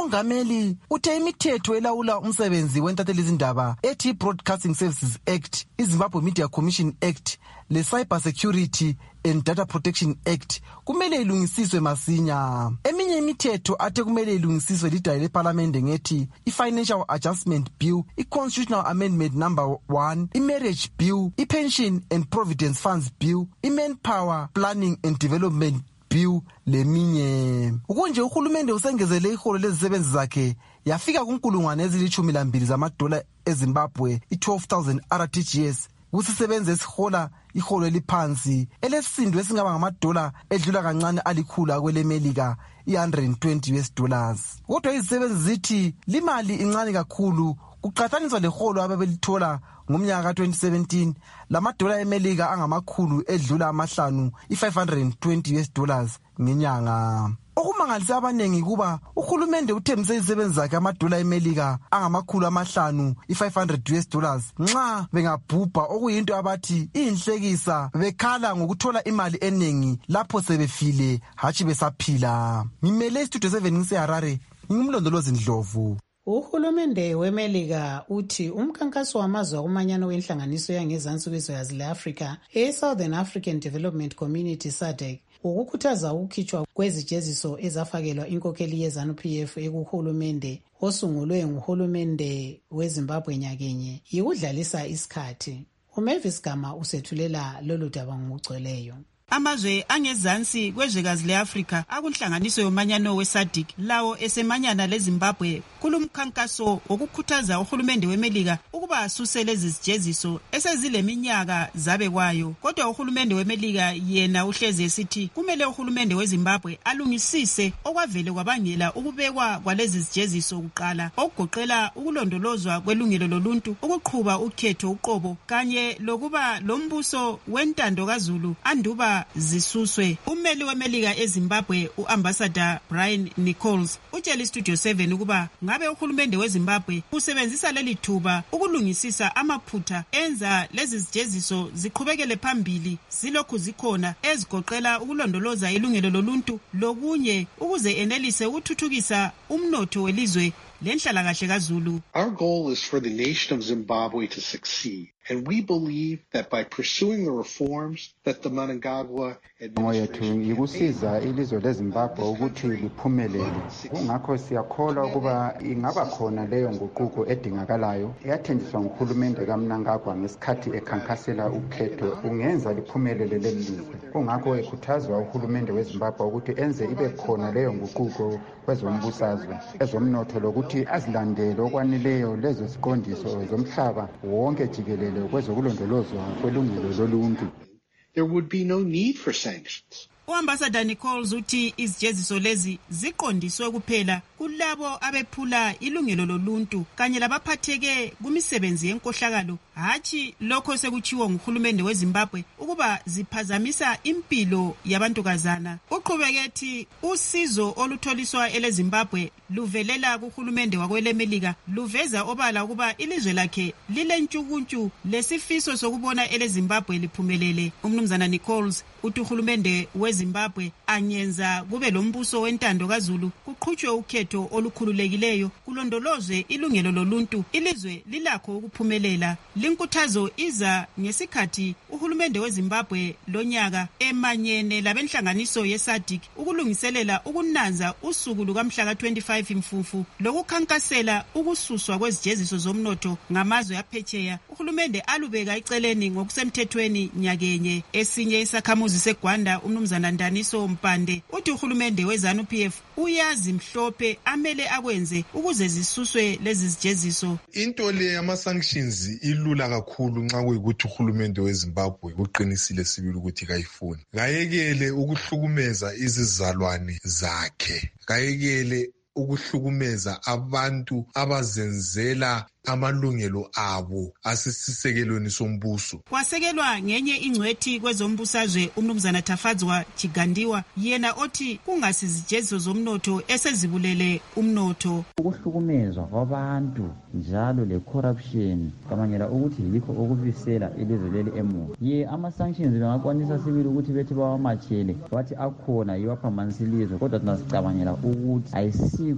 umongameli uthe imithetho elawula umsebenzi wentathelizindaba ethi Broadcasting Services Act, iZimbabwe Media Commission Act le Cyber Security and Data Protection Act kumele ilungisiswe masinya. Eminye imithetho athe kumele ilungisiswe lidale leParliament ngethi iFinancial Adjustment Bill, iConstitutional Amendment number one, iMarriage Bill, iPension and Providence Funds Bill, iManpower Planning and Development Bill leminye. Ukunje uhulumende usengezele iholo lezisebenzi zakhe yafika kunkulungwane ezilithumi lambili zamadola eZimbabwe, i-twelve thousand R T G S. Kusisebenza esihola iholo eliphansi elesisindo esingaba ngamadola edlula kancane alikhulu kwelemelika i-one hundred twenty U S dollars. Kodwa izisebenzi zithi limali incane kakhulu kuqhathaniswa leholo ababelithola ngomnyaka ka twenty seventeen, lamadola emelika angamakhulu edlula amahlanu i-five hundred twenty U S dollars ngenyanga. Okumangalisa abanengi kuba uhulumende uthembise izisebenzi zakhe amadola emelika angamakhulu amahlanu i-five hundred U S dollars nxa bengabhubha, okuyinto abathi inhlekisa, bekhala ngokuthola imali eningi lapho sebefile hatshi besaphila. Ngimele Studio seven ngiseHarare, ngimlondolozi Ndlovu. Uhulumende weMelika uthi umkhankaso wamazwe akumanyano wenhlanganiso yangezansi kwezwekazi le-Afrika e-Southern African Development Community S A D C ukukhuthaza ukukhitshwa kwezijeziso ezafakelwa inkokheli ye-ZANU-P F ekuhulumende osungulwe nguhulumende weZimbabwe nyakenye yikudlalisa isikhathi. uMavis Gama usethulela lolu daba ngokugcweleyo. Amazwe angezansi kwezwekazi le-Afrika akunhlanganiso yomanyano we-S A D C lawo esemanyana leZimbabwe kulumkhankaso wokukhuthaza uhulumende weMelika ukuba asuse lezi zijeziso esezileminyaka zabekwayo. Kodwa uhulumende weMelika yena uhlezi esithi kumele uhulumende weZimbabwe alungisise okwavele kwabangela ukubekwa kwalezi zijeziso kuqala, okugoqela ukulondolozwa kwelungelo loluntu, ukuqhuba ukhetho uqobo kanye lokuba lombuso wentando kaZulu anduba zisuswe. Ummeli weMelika eZimbabwe uAmbassador Brian Nichols utshela Studio seven ukuba ngabe uhulumende weZimbabwe usebenzisa leli thuba ukulungisisa amaphutha enza lezi zijeziso ziqhubekele phambili zilokhu zikhona, ezigoqela ukulondoloza ilungelo loluntu lokunye ukuze enelise ukuthuthukisa umnotho welizwe lenhlalakahle kaZulu. Our goal is for the nation of Zimbabwe to succeed, and we believe that by pursuing the reforms that the Mnangagwa administration yikusiza ilizwe leZimbabwe ukuthi liphumelele. Kungakho siyakholwa ukuba ingaba khona leyo nguquko edingakalayo eyathenjiswa nguhulumende kaMnangagwa ngesikhathi ekhankasela ukhetho ungenza liphumelele leli lizwe. Kungakho ekhuthazwa uhulumende weZimbabwe ukuthi enze ibe khona leyo nguquko kwezombusazwe, ezomnotho lokuthi azilandele okwanileyo lezo ziqondiso zomhlaba wonke jikelele kwezokulondolozwa kwelungelo loluntu. There would be no need for sanctions. uAmbassador Nichols uthi izijeziso lezi ziqondiswe kuphela kulabo abephula ilungelo loluntu kanye labaphatheke kumisebenzi yenkohlakalo, hatshi lokho sekuchiwo nguhulumende weZimbabwe ukuba ziphazamisa impilo yabantukazana. Uqhubeketi usizo olutholiswa eleZimbabwe luvelela kuhulumende wakwelemelika luveza obala ukuba ilizwe lakhe lilentshukuntshu lesifiso sokubona eleZimbabwe liphumelele. Umnumzana Nichols uthi uhulumende weZimbabwe anyenza kube lombuso wentando kaZulu, kuqhutshwe ukhetho olukhululekileyo, kulondolozwe ilungelo loluntu, ilizwe lilakho ukuphumelela. Linkuthazo iza ngesikhathi uhulumende weZimbabwe lonyaka emanyene labenhlanganiso ye-S A D C ukulungiselela ukunanza usuku lukamhla ka twenty-five Mfumfu lokukhankasela ukususwa kwezijeziso zomnotho ngamazwe aphetsheya. Uhulumende alubeka eceleni ngokusemthethweni nyakenye. Esinye isakhamuzi seGwanda umnumzana Ndaniso Mpande uthi uhulumende weZANU-P F uyazi mhlophe amele akwenze ukuze zisuswe lezi zijeziso. Into le yama sanctions ilula kakhulu nxa kuyikuthi uhulumende weZimbabwe uqinisile sibili ukuthi kayifuni. Kayekele ukuhlukumeza izizalwane zakhe. Kayekele ukuhlukumeza abantu abazenzela amalungelo abo asisisekelweni sombuso. Kwasekelwa ngenye ingcwethi kwezombusazwe umnumzana Thafadzwa Chigandiwa yena othi kungasizijeziso zomnotho esezibulele umnotho. Ukuhlukumezwa kwabantu njalo le corruption kamanyela ukuthi yikho okubisela ilizwe leli emuva. Ye ama sanctions bengakwanisa sibili ukuthi bethi bawamachele bathi akhona yiwaphamanisa ilizwe, kodwa thina sicabangela ukuthi ayisikho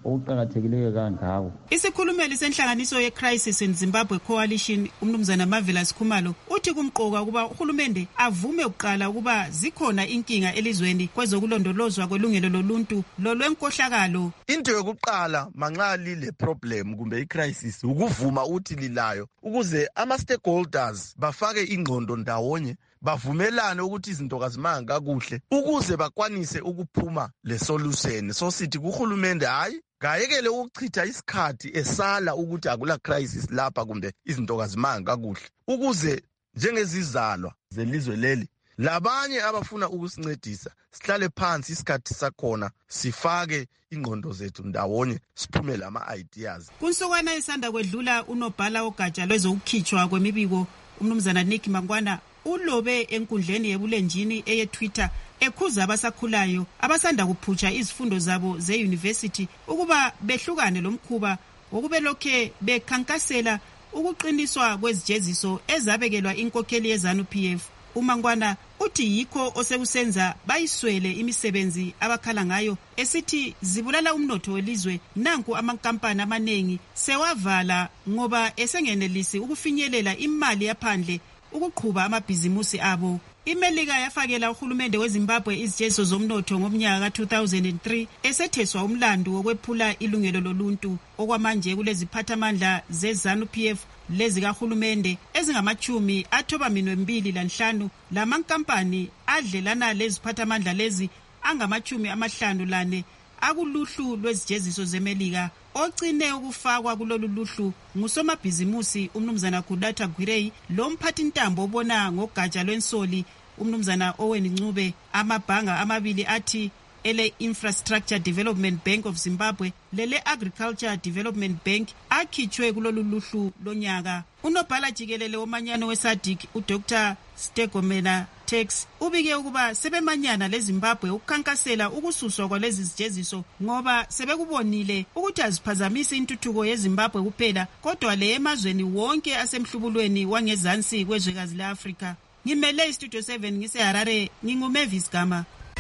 okuqakathekileyo kangako. Isikhulumeli senhlanganiso ye-Crisis in Zimbabwe Coalition umnumzana Marvelous Khumalo uthi kumqoka ukuba uhulumende avume ukuqala ukuba zikhona inkinga elizweni kwezokulondolozwa kwelungelo loluntu lolwenkohlakalo. Into yokuqala manxa lile problem kumbe i-crisis ukuvuma uthi lilayo ukuze ama-stakeholders bafake ingqondo ndawonye bavumelane ukuthi izinto kazimanga kakuhle ukuze bakwanise ukuphuma le solution. So sithi kuhulumende hayi kayekele ukuchitha isikhathi esala ukuthi akula crisis lapha kumbe izinto kazimanga kakuhle ukuze njengezizalwa zelizwe leli labanye abafuna ukusincedisa sihlale phansi isikhathi sakhona sifake ingqondo zethu ndawonye siphume lama ideas. Kunsukwana isanda kwedlula unobhala ogatsha lwezokukhitshwa kwemibiko umnumzana Nick Mangwana ulobe enkundleni yebulenjini eye Twitter ekhuza abasakhulayo abasanda kuphutsha izifundo zabo ze-university ukuba behlukane lomkhuba ukube lokhe bekhankasela ukuqiniswa kwezijeziso ezabekelwa inkokheli ye-ZANU-P F. uMangwana uthi yikho osekusenza bayiswele imisebenzi abakhala ngayo esithi zibulala umnotho welizwe. Nanku amankampani amanengi sewavala ngoba esengenelisi ukufinyelela imali yaphandle ukuqhuba amabhizimusi abo. IMelika yafakela uhulumende weZimbabwe izijeziso zomnotho ngomnyaka ka two thousand three esetheswa umlando wokwephula ilungelo loluntu. Okwamanje kuleziphathamandla ze-ZANU-P F lezikahulumende ezingamachumi athoba minwe mbili lanhlanu lamankampani adlelana leziphathamandla lezi angamachumi amahlanu lane akuluhlu lwezijeziso zeMelika. Ogcine ukufakwa kulolu luhlu ngusomabhizimusi umnumzana Kudata Gwirei lomphathi ntambo obona ngogatsha lwensoli umnumzana Owen Ncube. Amabhanga amabili athi ele Infrastructure Development Bank of Zimbabwe lele Agriculture Development Bank akhitshwe kulolu luhlu lonyaka. Unobhala jikelele womanyano weSADC uDr Stegomena Tex ubike ukuba sebemanyana leZimbabwe ukukhankasela ukususwa kwalezi zijeziso ngoba sebekubonile ukuthi aziphazamisa intuthuko yeZimbabwe kuphela kodwa le emazweni wonke asemhlubulweni wangezansi kwezwekazi leAfrika. Ngimele iStudio seven ngiseHarare nginguMavis Gama.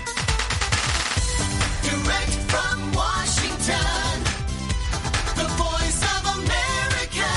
Direct from Washington, the voice of America,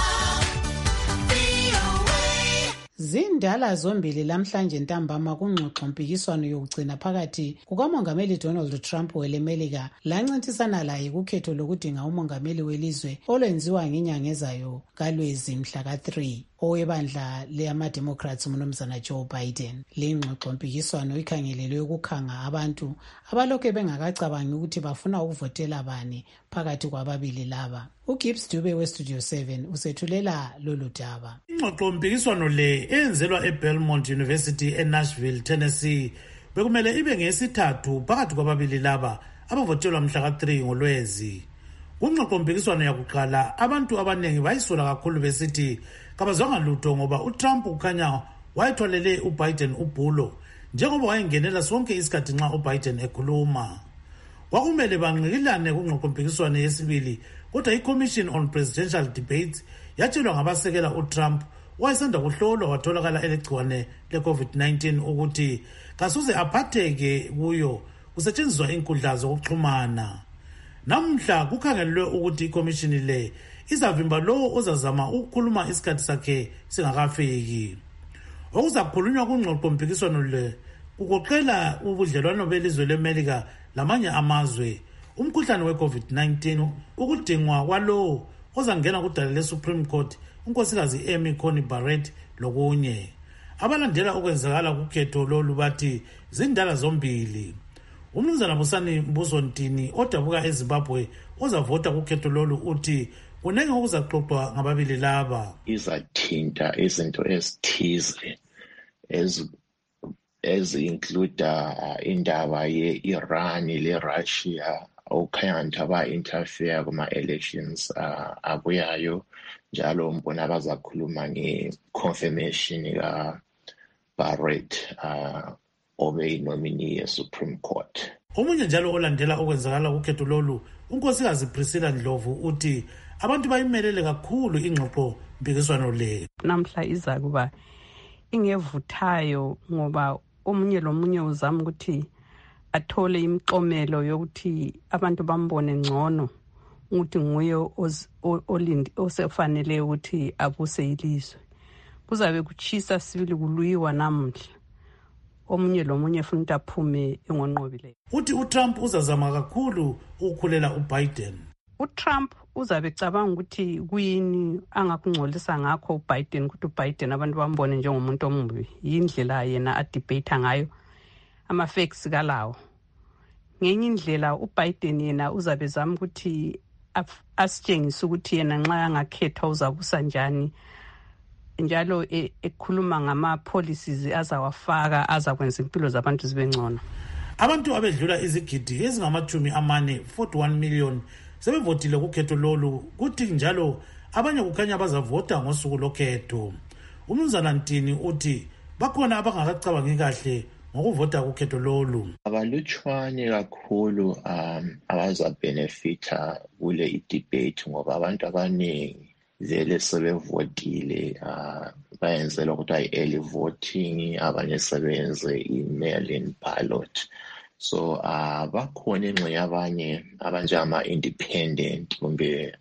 V O A. Zindala zombili lamhlanje ntambama kungxoxo mpikiswano yokugcina phakathi kukamongameli Donald Trump welemelika lancintisana laye kukhetho lokudinga umongameli welizwe olwenziwa ngenyanga ezayo kaLwezi mhla ka three owebandla leyama-Democrats umnumzana Joe Biden. Le ngxoxo mpikiswano ikhangelelwe ukukhanga abantu abalokhu bengakacabangi ukuthi bafuna ukuvotela bani phakathi kwababili laba. uGibbs Dube weStudio seven usethulela lolu daba. Ingxoxo mpikiswano le eyenzelwa eBelmont University eNashville, Tennessee bekumele ibe ngesithathu phakathi kwababili laba abavotelwa mhla ka three ngoLwezi. Kungxoxo mpikiswano yakuqala abantu abanengi bayisola kakhulu besithi kabazwanga lutho ngoba uTrump ukhanya wayethwalele uBiden ubhulo njengoba wayengenela sonke isikhathi nxa uBiden ekhuluma. Kwakumele banqikilane kungxoxo mpikiswano yesibili kodwa iCommission on Presidential Debates yatshelwa ngabasekela uTrump wayesanda kuhlolwa watholakala elegciwane le-COVID nineteen ukuthi kasuze aphatheke kuyo kusetshenziswa inkundla zokuxhumana. Namhla kukhangelelwe ukuthi iCommission le izavimba lowo ozazama ukukhuluma isikhathi sakhe singakafiki. Okuzakhulunywa kungxoxo mpikiswano le kugoqela ubudlelwano belizwe leMelika lamanye amazwe, umkhuhlane we-COVID nineteen, ukudingwa kwalowo ozangena kudala le-Supreme Court unkosikazi Amy Coney Barrett lokunye. Abalandela okwenzakala kukhetho lolu bathi zindala zombili. Umnumzana Busani Mbusontini odabuka eZimbabwe ozavota kukhetho lolu uthi kunenge okuzaxoxwa ngababili laba. Izathinta izinto ezithize ez ezincluda uh, indaba ye-Iran le-Russia okukhanya nje aba-interfere kuma-elections uh, abuyayo njalo mbona bazakhuluma nge-confirmation ka-Barrett uh, obe inominee ye-Supreme Court. Omunye njalo olandela okwenzakala kukhetho lolu unkosikazi Priscilla Ndlovu uthi abantu bayimelele kakhulu ingxoxo mpikiswano le. Namhla iza kuba ingevuthayo ngoba omunye lomunye uzama ukuthi athole imiqomelo yokuthi abantu bambone ngcono ukuthi nguye olindi osefanele ukuthi abuse ilizwe. Kuzabe kuchisa sibili kuluyiwa namuhla. Omunye lomunye futhi aphume engonqobile. Uthi uTrump uzazama kakhulu ukukhulela uBiden. uTrump uzabe ecabanga ukuthi kuyini angakungcolisa ngakho uBiden ukuthi uBiden abantu bambone njengomuntu omubi. Yindlela yena adebate ngayo ama facts kalawo. Ngenye indlela uBiden yena uzabe zama ukuthi asitshengise ukuthi yena nxa angakhetha uzabusa njani. Njalo ekhuluma ngama policies azawafaka azakwenza impilo zabantu zibe ngcono. Abantu abedlula izigidi ezingamachumi amane forty-one million sebevotile kukhetho lolu, kuthi njalo abanye kukhanya bazavota ngosuku lokhetho. Umnumzana Ntini uthi bakhona abangakacabangi kahle ngokuvota kukhetho lolu. Abalutshwane kakhulu um abazabenefita kule i-debate ngoba abantu abaningi vele sebevotile uh, bayenzela ukuthi ayi-early voting, abanye sebenze i-mail-in ballot. So uh, bakhona engxenye abanye abanjengama-independent kumbe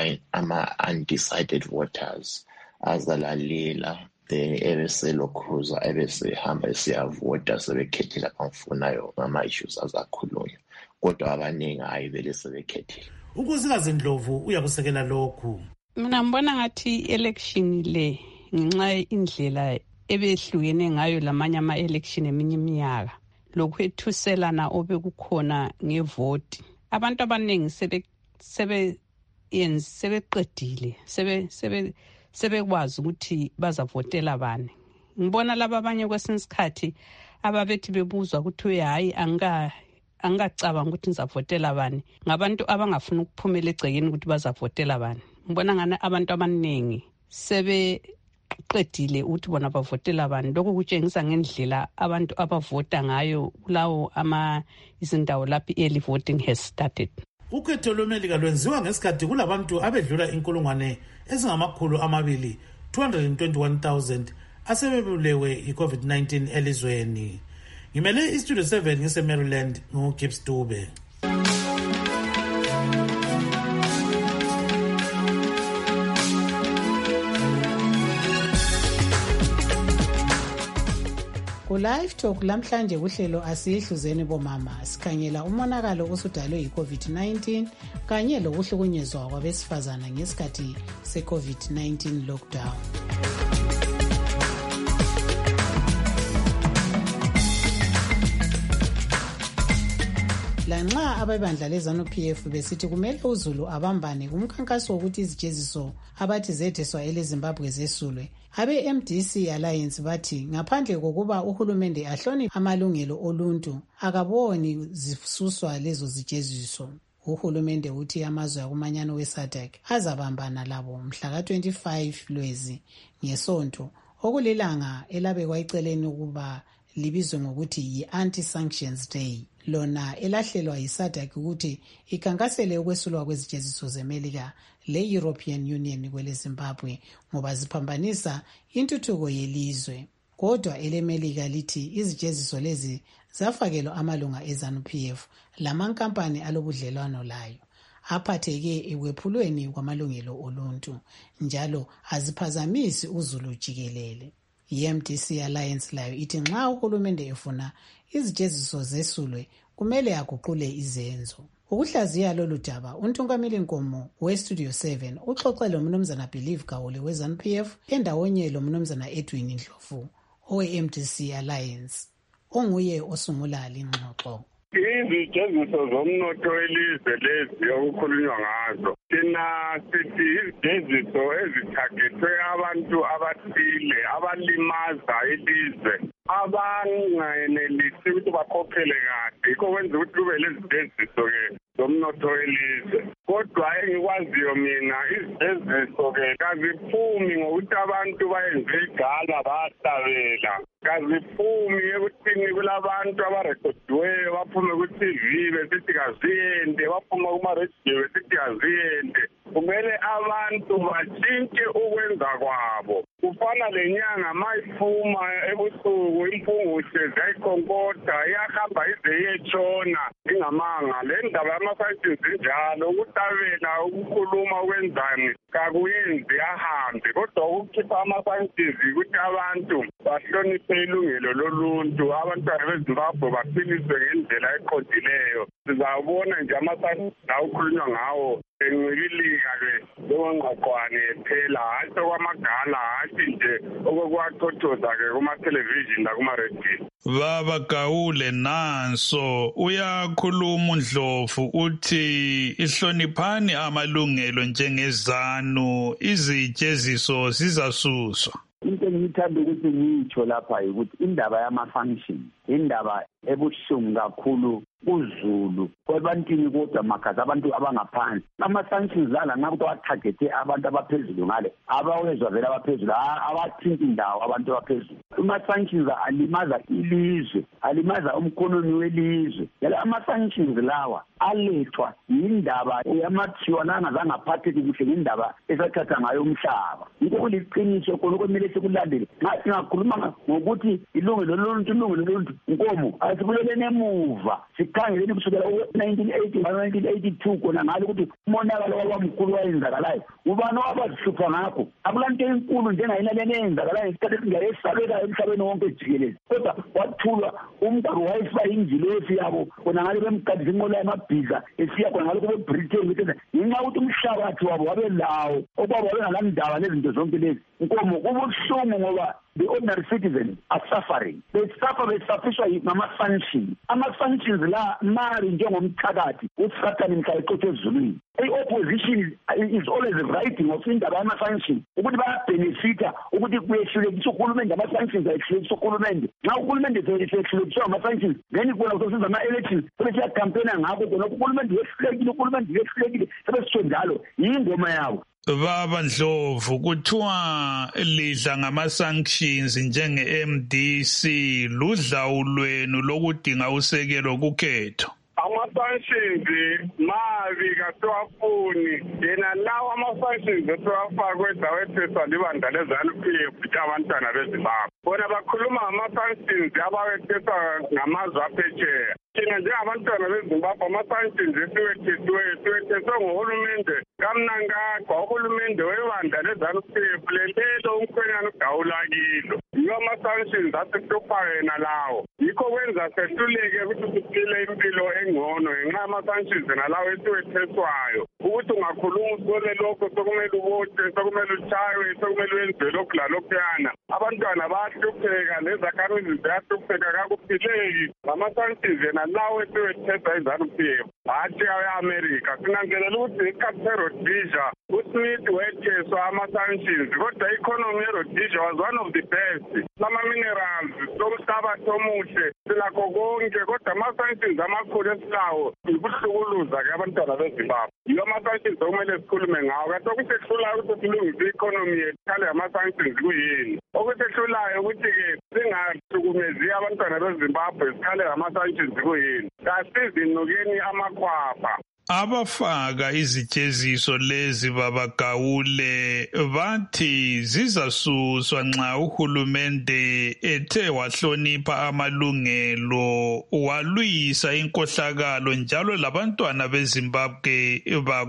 ama-undecided voters azalalela then ebeselokhuza ebesehamba esiyavota sebekhethile abamfunayo ngama-issues azakhulunywa, kodwa abaningi hayi vele sebekhethile. Unkosikazi Ndlovu uyakusekela lokhu. Mina ngibona ngathi election le ngenxa indlela ebehlukene ngayo lamanye ama election eminye iminyaka lokhu ethuselana obekukhona ngevote. Abantu abaningi sebe sebe yenzi sebeqedile sebe sebe sebekwazi ukuthi bazavotela bani. Ngibona laba abanye kwesinsikhathi ababethi bebuzwa ukuthi hayi anga angacabanga ukuthi ngizavotela bani ngabantu abangafuna ukuphumela egcekeni ukuthi bazavotela bani. Ngibona ngana abantu abaningi sebe qedile ukuthi bona bavotela bani. Lokho kutshengisa ngendlela abantu abavota ngayo kulawo ama izindawo lapho early voting has started. Ukhetho lweMelika lwenziwa ngesikhathi kulabantu abedlula inkulungwane ezingamakhulu amabili two hundred twenty-one thousand asebebulewe i-COVID nineteen elizweni. Ngimele iStudio seven ngise Maryland ngoGibbs Dube. Ku-Live Talk lamhlanje kuhlelo asiyihluzeni bomama sikhangela umonakalo osudalwe yi-COVID nineteen kanye lokuhlukunyezwa kwabesifazana ngesikhathi se-COVID nineteen lockdown. Lanxa abebandla leZANU-P F besithi kumele uZulu abambane kumkhankaso wokuthi izijeziso abathi zetheswa eleZimbabwe zesulwe, abe-M D C Alliance bathi ngaphandle kokuba uhulumende ahloniphe amalungelo oluntu akaboni zisuswa lezo zijeziso. Uhulumende uthi amazwe akumanyano we-SADC azabambana labo mhla ka twenty-five Lwezi ngesonto, okulilanga elabekwa eceleni ukuba libizwe ngokuthi yi-Anti-Sanctions Day, lona elahlelwa yi-SADC ukuthi ikhankasele ukwesulwa kwezijeziso zeMelika le-European Union kwele Zimbabwe ngoba ziphambanisa intuthuko yelizwe. Kodwa eleMelika lithi izijeziso lezi zafakelwa amalunga eZANU-P F lamankampani alobudlelwano layo aphatheke ekwephulweni kwamalungelo oluntu njalo aziphazamisi uZulu jikelele. I-M D C Alliance layo ithi nxa uhulumende efuna izijeziso zesulwe kumele aguqule izenzo. Ukuhlaziya lolu daba uNtungameli Nkomo weStudio seven uxoxele uMnumzana Believe Gawule weZANU-P F endawonye loMnumzana Edwin Ndlovu owe-M D C Alliance onguye osungula lingxoxo. Izijeziso zomnotho welizwe lezi okukhulunywa ngazo thina sithi izijeziso ezithagethwe abantu abathile abalimaza ilizwe abangayenelisi ukuthi bakhokhele kahle, yikho kwenza ukuthi kube lezijeziso-ke zomnotho welizwe. Kodwa engikwaziyo mina izijeziso-ke kaziphumi ngokuthi abantu bayenze igala bahlabela, kaziphumi ekuthini kulabantu abarekhodiweyo baphume ku-T V besithi kaziyende, baphume kuma-radio besithi kaziyende. Kumele abantu batshintshe ukwenza kwabo. Kufana lenyanga mayiphuma ebusuku impungushe ziyayikhonkotha iyahamba ize iyetshona ingamanga. Le ndaba ama-sanctions njalo ukutabela ukukhuluma ukwenzani kakuyenzi ahambe kodwa ukukhipha ama-sanctions ukuthi abantu bahloniphe ilungelo loluntu abantwana bezimbabwe baphiliswe ngendlela eqondileyo sizabona nje ama-sanctions la ukhulunywa ngawo encibilika-ke lokongqaqwane phela hayi sokwamagala hayi nje okokwathothoza-ke kuma-television nakuma-radio. Baba Gawule nanso uyakhuluma uNdlovu uthi ihloniphani amalungelo njengezanu izijeziso sizasuswa. Into engithanda ukuthi ngitsho lapha ukuthi indaba yama-function indaba ebuhlungu kakhulu kuzulu kwebantwini kodwa makhaza abantu abangaphansi ama-sanctions lala nxa kuthi awatargethe abantu abaphezulu ngale abawezwa vele abaphezulu abathinti indawo abantu abaphezulu. Ama-sanctions alimaza ilizwe alimaza umkhonomi welizwe yala ama-sanctions lawa alethwa yindaba yamathiwa nangazange aphatheke kuhle ngendaba esathatha ngayo umhlaba. Yikho kuliqiniso khona okumele sikulandele nxa singakhuluma ngokuthi ilungelo loluntu ilungelo loluntu nkomo asibuleleni emuva sikhangeleni kusukela ku-nineteen eighty nineteen eighty-two khona ngalo ukuthi umonakalo wabamkhulu wayenzakalayo ubani wabazihlupha ngakho akulanto enkulu njengayinaleni eyenzakalayo isikhathi esingayesabekayo emhlabeni wonke jikelele kodwa wathulwa umgabo wayesiba yingilosi yabo khona ngalo bemgadisa inqola yamabhiza esiya khona ngalo kube-Britain ngenxa yokuthi umhlabathi wabo wabe lawo okwabo wabengalandaba lezinto zonke lezi nkomo kubuhlungu ngoba the ordinary citizens are suffering. They suffer besafishwa ngama-sanctions. Ama-sanctions la mari njengomthakathi usathane mhla eqothe ezulwini. I-opposition is always writing of indaba yama-sanctions ukuthi bayabhenefitha ukuthi kuyehlulekisa uhulumende ama-sanctions ayehlulekisa uhulumende. Nxa uhulumende seyehlulekiswa ngama-sanctions then kubona kusesenza ama-elections sebe siyakhampena ngakho khona uhulumende yehlulekile uhulumende yehlulekile sebe sitsho njalo yingoma yabo. Baba Ndlovu kuthiwa lidla ngama-sanctions njenge-M D C ludlawu lwenu lokudinga usekelo kukhetho. Ama-sanctions mabi kasiwafuni yena lawo ama-sanctions esiwafakwe dawetheswa libandla leZANU-P F ukuthi abantwana bezimbabwe bona bakhuluma ngama-sanctions abawetheswa ngamazwe aphetsheya. Thina njengabantwana bezimbabwe ama-sanctions esiwethesiweyo siwetheswe nguhulumende kamnankagwa uhulumende webandla leZANU-P F lelelo umkhwenyana ugawula kilo yiwo ama-sanctions asihluphayo yena lawo yikho kwenza sehluleke ukuthi siphile impilo engcono ngenxa yama-sanctions nalawo esiwetheswayo ukuthi ungakhuluma usibone lokho sokumele ubote sokumele utshaywe sokumele wenziwe lokhu lalokhuyana abantwana bayahlupheka nezakhamizi ziyahlupheka kakuphileki ngama-sanctions yena lawo esiwetheswa iZANU-P F hathi awe-America sinanzelela ukuthi isikhathi seRhodesia uSmith wetheswa ama-sanctions kodwa i-economy yeRhodesia was one of the best sama-minerals somhlabathi omuhle silakho konke kodwa ama-sanctions amakhulu esilawo yikuhlukuluza-ke abantwana bezimbabwe yiwo ama-sanctions okumele sikhulume ngawo kanti okusehlulayo ukuthi silungise i-economy yethu khale ama-sanctions kuyini okusehlulayo ukuthi-ke singahlukumezi abantwana bezimbabwe sikhale ngama-sanctions kuyini kasizinukeni amakhwapha. Abafaka izijeziso lezi Baba Gawule bathi zizasuswa nxa uhulumende ethe wahlonipha amalungelo walwisa inkohlakalo njalo labantwana beZimbabwe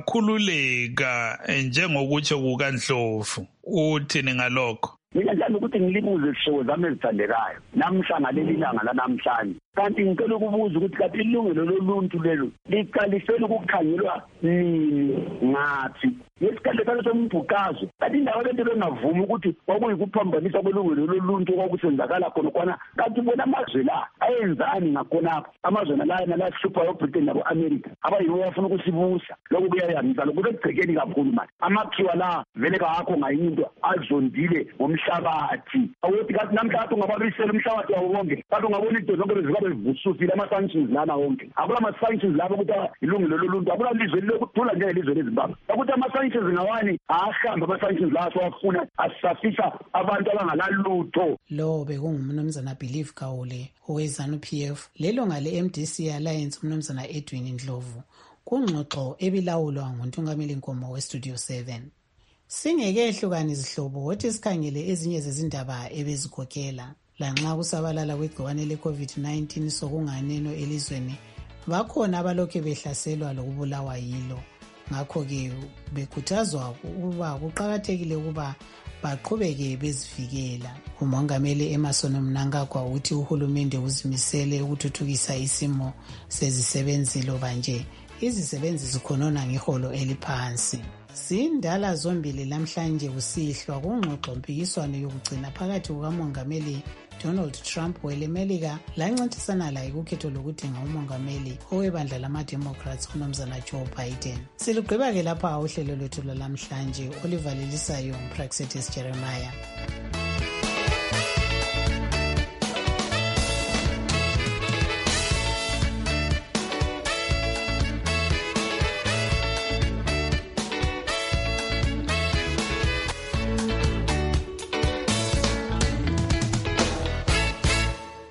bakhululeka njengokutsho kukaNdlovu. Uthini ngalokho? Mina njalo ukuthi ngilibuze isihlobo zami ezithandekayo namhla ngaleli langa lanamhlanje kanti ngicela ukubuza ukuthi kanti ilungelo loluntu lelo liqalisela ukukhangelwa nini ngathi yesikhathi sakhe sombhuqazo kanti indawo lento bengavumi ukuthi kwakuyikuphambanisa kwelungelo loluntu okwakusenzakala khona khona kanti bona amazwe la ayenzani ngakhonapho amazwe nala nalasihlupha yo-Britain nabo-America abayiwo bafuna ukusibusa lokhu kuyayamisa lokhu bekugcekeni kakhulu manje amakhiwa la vele kawakho ngayinye into azondile ngomhlabathi awuthi kanti namhlanje ungababisela umhlabathi wawo wonke kanti ungabona into zonke bezikabe zivususile ama-sanctions lana wonke akula ma-sanctions lapho ukuthi ilungelo loluntu akula lizwe lokuthula njengelizwe leZimbabwe ukuthi ama-sanctions ngawani ahamba ama-sanctions lawo siwafuna asisafisa abantu abangalalutho. Lo bekungumnumzana Believe Gawule owe-ZANU-P F lelo ngale M D C Alliance umnumzana Edwin Ndlovu kungxoxo ebilawulwa nguNtungameli Nkomo we-Studio seven. Singekehlukani izihlobo wothi sikhangele ezinye zezindaba ebezigogela lanxa kusabalala kwegciwane le-COVID nineteen sokunganeno elizweni bakhona abalokhu behlaselwa lokubulawa yilo. Ngakho-ke bekhuthazwa ukuba kuqakathekile ukuba baqhubeke bezivikela. Umongameli Emmerson Mnangagwa uthi uhulumende uzimisele ukuthuthukisa isimo sezisebenzi loba nje izisebenzi zikhonona ngeholo eliphansi. Zindala zombili lamhlanje kusihlwa kungxoxo mpikiswano yokugcina phakathi kukamongameli Donald Trump welemelika lancintisana laye kukhetho lokudinga umongameli owebandla lama-Democrats uMnumzana Joe Biden. Silugqiba ke lapha uhlelo lwethu lwalamhlanje olivalelisayo uPraxetis Jeremiah.